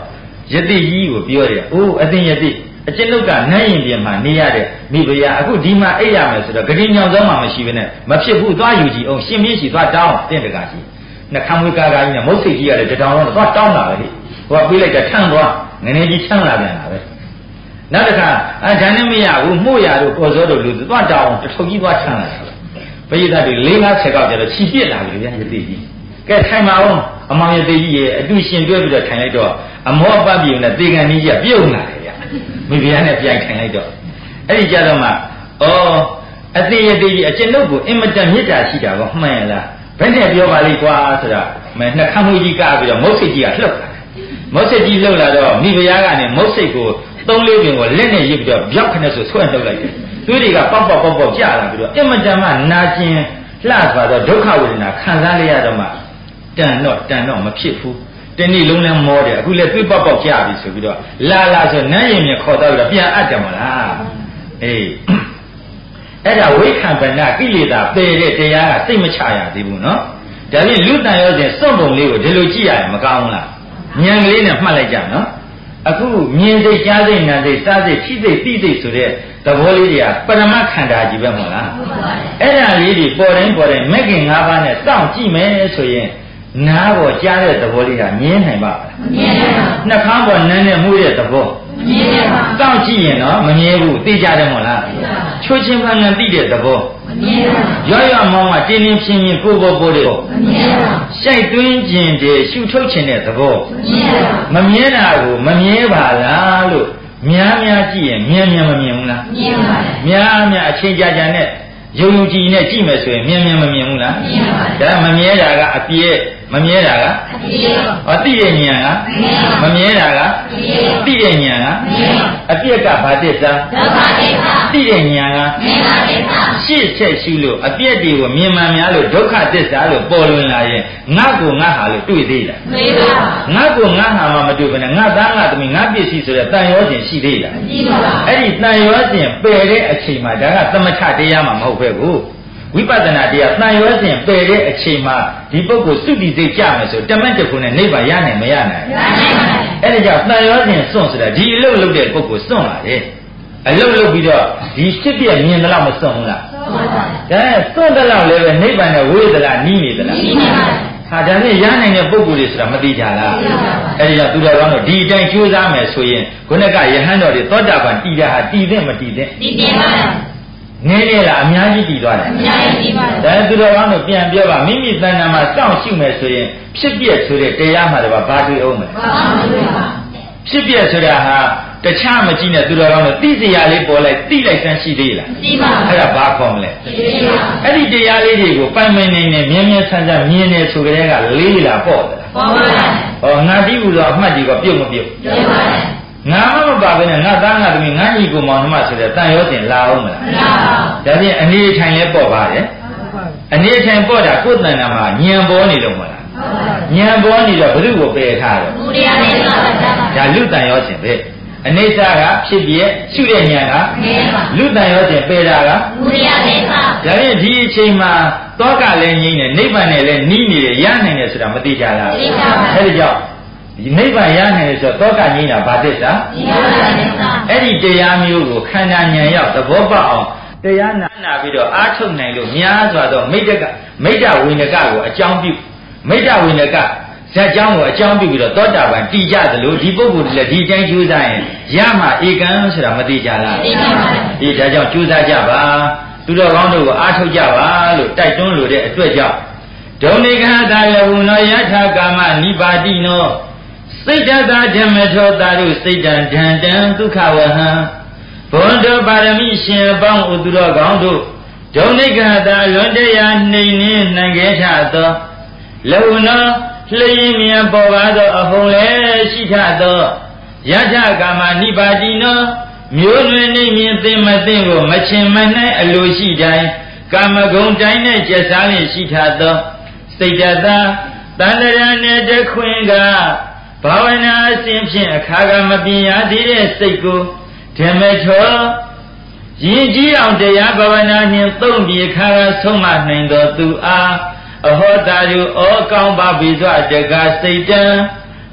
A: ယတိကြီးကိုပြောတယ်အိုးအသိယတိအကျဉ်းုပ်ကနတ်ရင်ပြင်မှာနေရတဲ့မိဖုရားအခုဒီမှာအိပ်ရမယ်ဆိုတော့ဂတိညောင်ဆုံးမှမရှိဘဲနဲ့မဖြစ်ဘူးသွားယူကြည့်အောင်ရှင်မင်းရှိသွားတောင်းတင့်တကားရှိနှခမ်းမွေးကားကားကြီးနဲ့မုတ်စိတ်ကြီးရတယ်တထောင်လုံးသွားတောင်းတာပဲလေဟိုကပြေးလိုက်တာထမ်းသွားငနေကြီးချမ်းလာပြန်တာပဲနောက်တစ်ခါအဲဒါနဲ့မရဘူးမှုရတို့ပေါ်စောတို့လူသွားတောင်းတထုပ်ကြီးသွားချမ်းလာတာပရိသတ်တွေလေးငါးဆယ်ကောက်ကျတော့ချီပြစ်လာပြီဗျာယတိကြီးကဲထိုင်ပါအောင်အမောင်ယတိကြီးရဲ့အတူရှင်တွဲပြီးတော့ထိုင်လိုက်တော့အမောပတ်ပြီးနဲ့သေကန်ကြီးကပြုတ်လာတယ်ဗျာမိဖုရားနဲ့ပြိုင်ထိုင်လိုက်တော့အဲ့ဒီကြတော့မှဩအသေးယတိကြီးအကျဉ်းတို့ကိုအင်မတန်မေတ္တာရှိတာကောမှန်ရလားဘယ်နဲ့ပြောပါလိမ့်ကွာဆိုတာမနှခမ်းမွေးကြီးကပြီးတော့မုတ်စိတ်ကြီးကလှုပ်လာမုတ်စိတ်ကြီးလှုပ်လာတော့မိဖုရားကနေမုတ်စိတ်ကိုသုံးလေးပင်ကိုလက်နဲ့ရစ်ပြီးတော့ပြောက်ခနဲ့ဆိုဆွဲလှုပ်လိုက်တယ်သွေးတွေကပေါက်ပေါက်ပေါက်ပေါက်ကျလာပြီးတော့အင်မတန်မှနာကျင်လှစွာတော့ဒုက္ခဝေဒနာခံစားလိုက်ရတော့မှတန်တော့တန်တော့မဖြစ်ဘူးတနေ့လုံးလည်းမောတယ်အခုလည်းသွေးပေါက်ပေါက်ကျပြီဆိုပြီးတော့လာလာဆိုနန်းရင်မြခေါ်တော့ပြီးတော့ပြန်အပ်တယ်မလားအေးအဲ့ဒါဝိခံပဏကိလေသာပယ်တဲ့တရားကစိတ်မချရသေးဘူးနော်ဒါဖြင့်လူတန်ရောစဉ်စွန့်ပုံလေးကိုဒီလိုကြည့်ရရင်မကောင်းဘူးလားဉာဏ်ကလေးနဲ့မှတ်လိုက်ကြနော်အခုမြင်စိတ်ကြားစိတ်နာစိတ်စားစိတ်ထိစိတ်သိစိတ်ဆိုတဲ့သဘောလေးတွေကပရမခန္ဓာကြီးပဲမဟုတ်လားအဲ့ဒါလေးတွေပေါ်တိုင်းပေါ်တိုင်းမဂ္ဂင်၅ပါးနဲ့စောင့်ကြည့်မယ်ဆိုရင်နားပေါ်ကြားတဲ့သဘောလေးဟာမြင်နိုင်ပါ့မလားမမြင်ပါဘူးနှာခေါင်းပေါ်နမ်းနဲ့မှုတဲ့သဘောမမြင်ပါဘူးစောင့်ကြည့်ရင်တော့မမြင်ဘူးသိကြတယ်မဟုတ်လားချိုးချင်းဖန်ဖန်သိတဲ့သဘောမမြင်ပါဘူးရော့ရော့မောင်းကတင်းတင်းဖြင်းဖြင်းကိုယ်ပေါ်ပေါ်တဲ့မမြင်ပါဘူးရှိုက်သွင်းခြင်းတည်းရှုထုတ်ခြင်းတဲ့သဘောမမြင်ပါဘူးမမြင်တာကိုမမြင်ပါလားလို့များများကြည့်ရင်မြင်မြင်မမြင်ဘူးလားမြင်ပါဘူးများများအချင်းကြာကြာနဲ့ယုံယုံကြည်နဲ့ကြည့်မယ်ဆိုရင်မြင်မြင်မမြင်ဘူးလားမြင်ပါဘူးဒါမမြဲတာကအပြည့်မမြဲတာကအပြည့်ဟောသိရဲ့ဉာဏ်ကမမြဲတာကသိရဲ့ဉာဏ်ကအပြည့်ကဘာသစ္စာဒုက္ခသစ္စာသိရဲ့ဉာဏ်ကမြင်ပါသစ္စာရှေ့ဆက်ရှိလို့အပြည့်တွေကိုမြင်မှန်များလို့ဒုက္ခသစ္စာလို့ပေါ်လွင်လာရင်ငါ့ကိုငါ့ဟာလို့တွေ့သေးလားတွေ့ပါဘူးငါ့ကိုငါ့ဟာမှမတွေ့ဘဲနဲ့ငါသားငါသမီးငါပစ္စည်းဆိုတဲ့တန်ရောစဉ်ရှိသေးလားမရှိပါဘူးအဲ့ဒီတန်ရောစဉ်ပယ်တဲ့အချိန်မှာဒါကသမထတရားမှမဟုတ်ပဲကိုဝိပဿနာတရားတန်ရောစဉ်ပယ်တဲ့အချိန်မှာဒီပုဂ္ဂိုလ်သုတိစိတ်ကြမယ်ဆိုတမတ်တခုနဲ့နိဗ္ဗာန်ရနိုင်မရနိုင်ရနိုင်ပါဘူးအဲ့ဒါကြောင့်တန်ရောစဉ်စွန့်ဆိုတာဒီအလုပ်လုပ်တဲ့ပုဂ္ဂိုလ်စွန့်လာတယ်အလုပ်လုပ်ပြီးတော့ဒီဖြစ်ပြမြင်သလားမစွန့်ဘူးလားစွန့်ပါဘူးဒါစွန့်တယ်လို့လည်းပဲနိဗ္ဗာန်နဲ့ဝေဒလားနီးနေသလားနီးနေပါဘူးဟာဒါနဲ့ရနိုင်တဲ့ပုဂ္ဂိုလ်တွေဆိုတာမသိကြလားအဲ့ဒီကြောင့်သူတော်ကောင်းတို့ဒီအတိုင်းကြိုးစားမယ်ဆိုရင်ခုနကယဟန်တော်တွေသောတာပန်တည်တာဟာတည်တဲ့မတည်တဲ့တည်တယ်ပါနည်းနည်းလားအများကြီးတည်သွားတယ်အများကြီးတည်ပါတယ်ဒါသူတော်ကောင်းတို့ပြန်ပြောပါမိမိတဏ္ဍာမှာစောင့်ရှုမယ်ဆိုရင်ဖြစ်ပြဆိုတဲ့တရားမှတပါဘာတွေ့အောင်မလဲဖြစ်ပြဆိုတာဟာတခြားမကြည့်နဲ့သူတော်ကောင်းတို့သိစရာလေးပေါ်လိုက်သိလိုက်စမ်းရှိသေးလားသိပါဘူးအဲ့ဒါဘာခေါ်မလဲသိပါဘူးအဲ့ဒီတရားလေးတွေကိုပိုင်ပိုင်နေနေမြဲမြဲဆန်းဆန်းမြင်နေဆိုကြတဲ့ကလေးလာပေါ့တယ်ပေါ့ပါဘူးဟောငါတိဘူးတော့အမှတ်ကြီးကပြုတ်မပြုတ်ပြုတ်ပါတယ်ငါမမပါဘဲနဲ့ငါသားငါသမီးငါညီကိုမောင်နှမဆိုတဲ့တန်ရောစဉ်လာအောင်မလားမလာပါဘူးဒါဖြင့်အနေထိုင်လဲပေါ့ပါတယ်အနေထိုင်ပေါ့တာကိုယ်တဏ္ဍာမှာညံပေါ်နေလို့မလားညံပေါ်နေတော့ဘုရုကိုပယ်ထားတယ်ဘုရားနဲ့ပါပါဒါလူတန်ရောစဉ်ပဲအနေစာကဖြစ်ပြရှုတဲ့ဉာဏ်ကလူတန်ရောစဉ်ပယ်တာကဘုရားနဲ့ပါဒါဖြင့်ဒီအချိန်မှာတောကလည်းငြိမ့်တယ်နိဗ္ဗာန်နဲ့လည်းနီးနေတယ်ရနိုင်တယ်ဆိုတာမသိကြလားသိပါပါအဲဒီကြောင့်ဒီနိဗ္ဗာန်ရနိုင်တယ်ဆိုတော့တောကငြိမ်းတာဘာသစ္စာအဲ့ဒီတရားမျိုးကိုခန္ဓာဉာဏ်ရောက်သဘောပေါက်အောင်တရားနာနာပြီးတော့အားထုတ်နိုင်လို့များစွာသောမိတ္တကမိတ္တဝိနကကိုအကြောင်းပြုမိတ္တဝိနကဇက်ကြောင်းကိုအကြောင်းပြုပြီးတော့သောတာပန်တည်ကြသလိုဒီပုဂ္ဂိုလ်တွေလည်းဒီတိုင်းကြိုးစားရင်ရမှာဧကံဆိုတာမသိကြလားသိပါပါဒီဒါကြောင့်ကြိုးစားကြပါသူတော်ကောင်းတို့ကိုအားထုတ်ကြပါလို့တိုက်တွန်းလိုတဲ့အတွက်ကြောင့်ဒုနေကဟတာယဝုနောယထာကာမနိပါတိနောစိတ်တသာဓမ္မထောတာရုစိတ်တံဒံတံဒုက္ခဝဟံဘုံတော်ပါရမီရှင်အပေါင်းဥသူတော်ကောင်းတို့ဒုနိကဟတာလွန်တရားနှိမ်နှင်းနိုင်ခဲ့ထသောလဝနောလျင်မြန်ပေါ်ပါသောအဟုန်လည်းရှိထသောယထာကာမနိပါတိနောမျိုးနွယ်နေမြင်သိမသိကိုမချင်မနိုင်အလိုရှိတိုင်းကာမဂုဏ်တိုင်းနဲ့ကျက်စားလျက်ရှိထသောစိတ်တသာတန္တရာနဲ့တခွင်ကဘာဝနာအစဉ်ဖြင့်အခါကမပြင်းရသေးတဲ့စိတ်ကိုဓမ္မထောရည်ကြီးအောင်တရားဘာဝနာနှင့်သုံးပြီးခါကဆုံးမနိုင်သောသူအားအဟောတာရုဩကောင်းပါပြီစွာတက္ကစိတ်တံ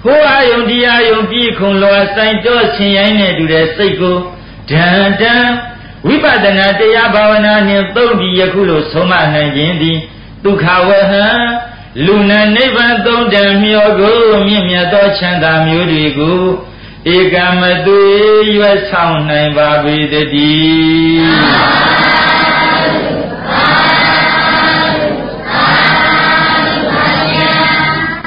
A: ဟိုအာယုံဒီအာယုံပြီးခုံလောဆိုင်တော့ဆင်းရိုင်းနေတူတဲ့စိတ်ကိုဒန်ဒန်ဝိပဿနာတရားဘာဝနာနှင့်သုံးပြီးယခုလိုဆုံးမနိုင်ခြင်းသည်ဒုက္ခဝဟံလူနာနိဗ္ဗာန်သုံးတံမျောကိုမြင့်မြတ်သောချမ်းသာမျိုးတွေကိုဧကမသွေရွယ်ဆောင်နိုင်ပါပေတည်း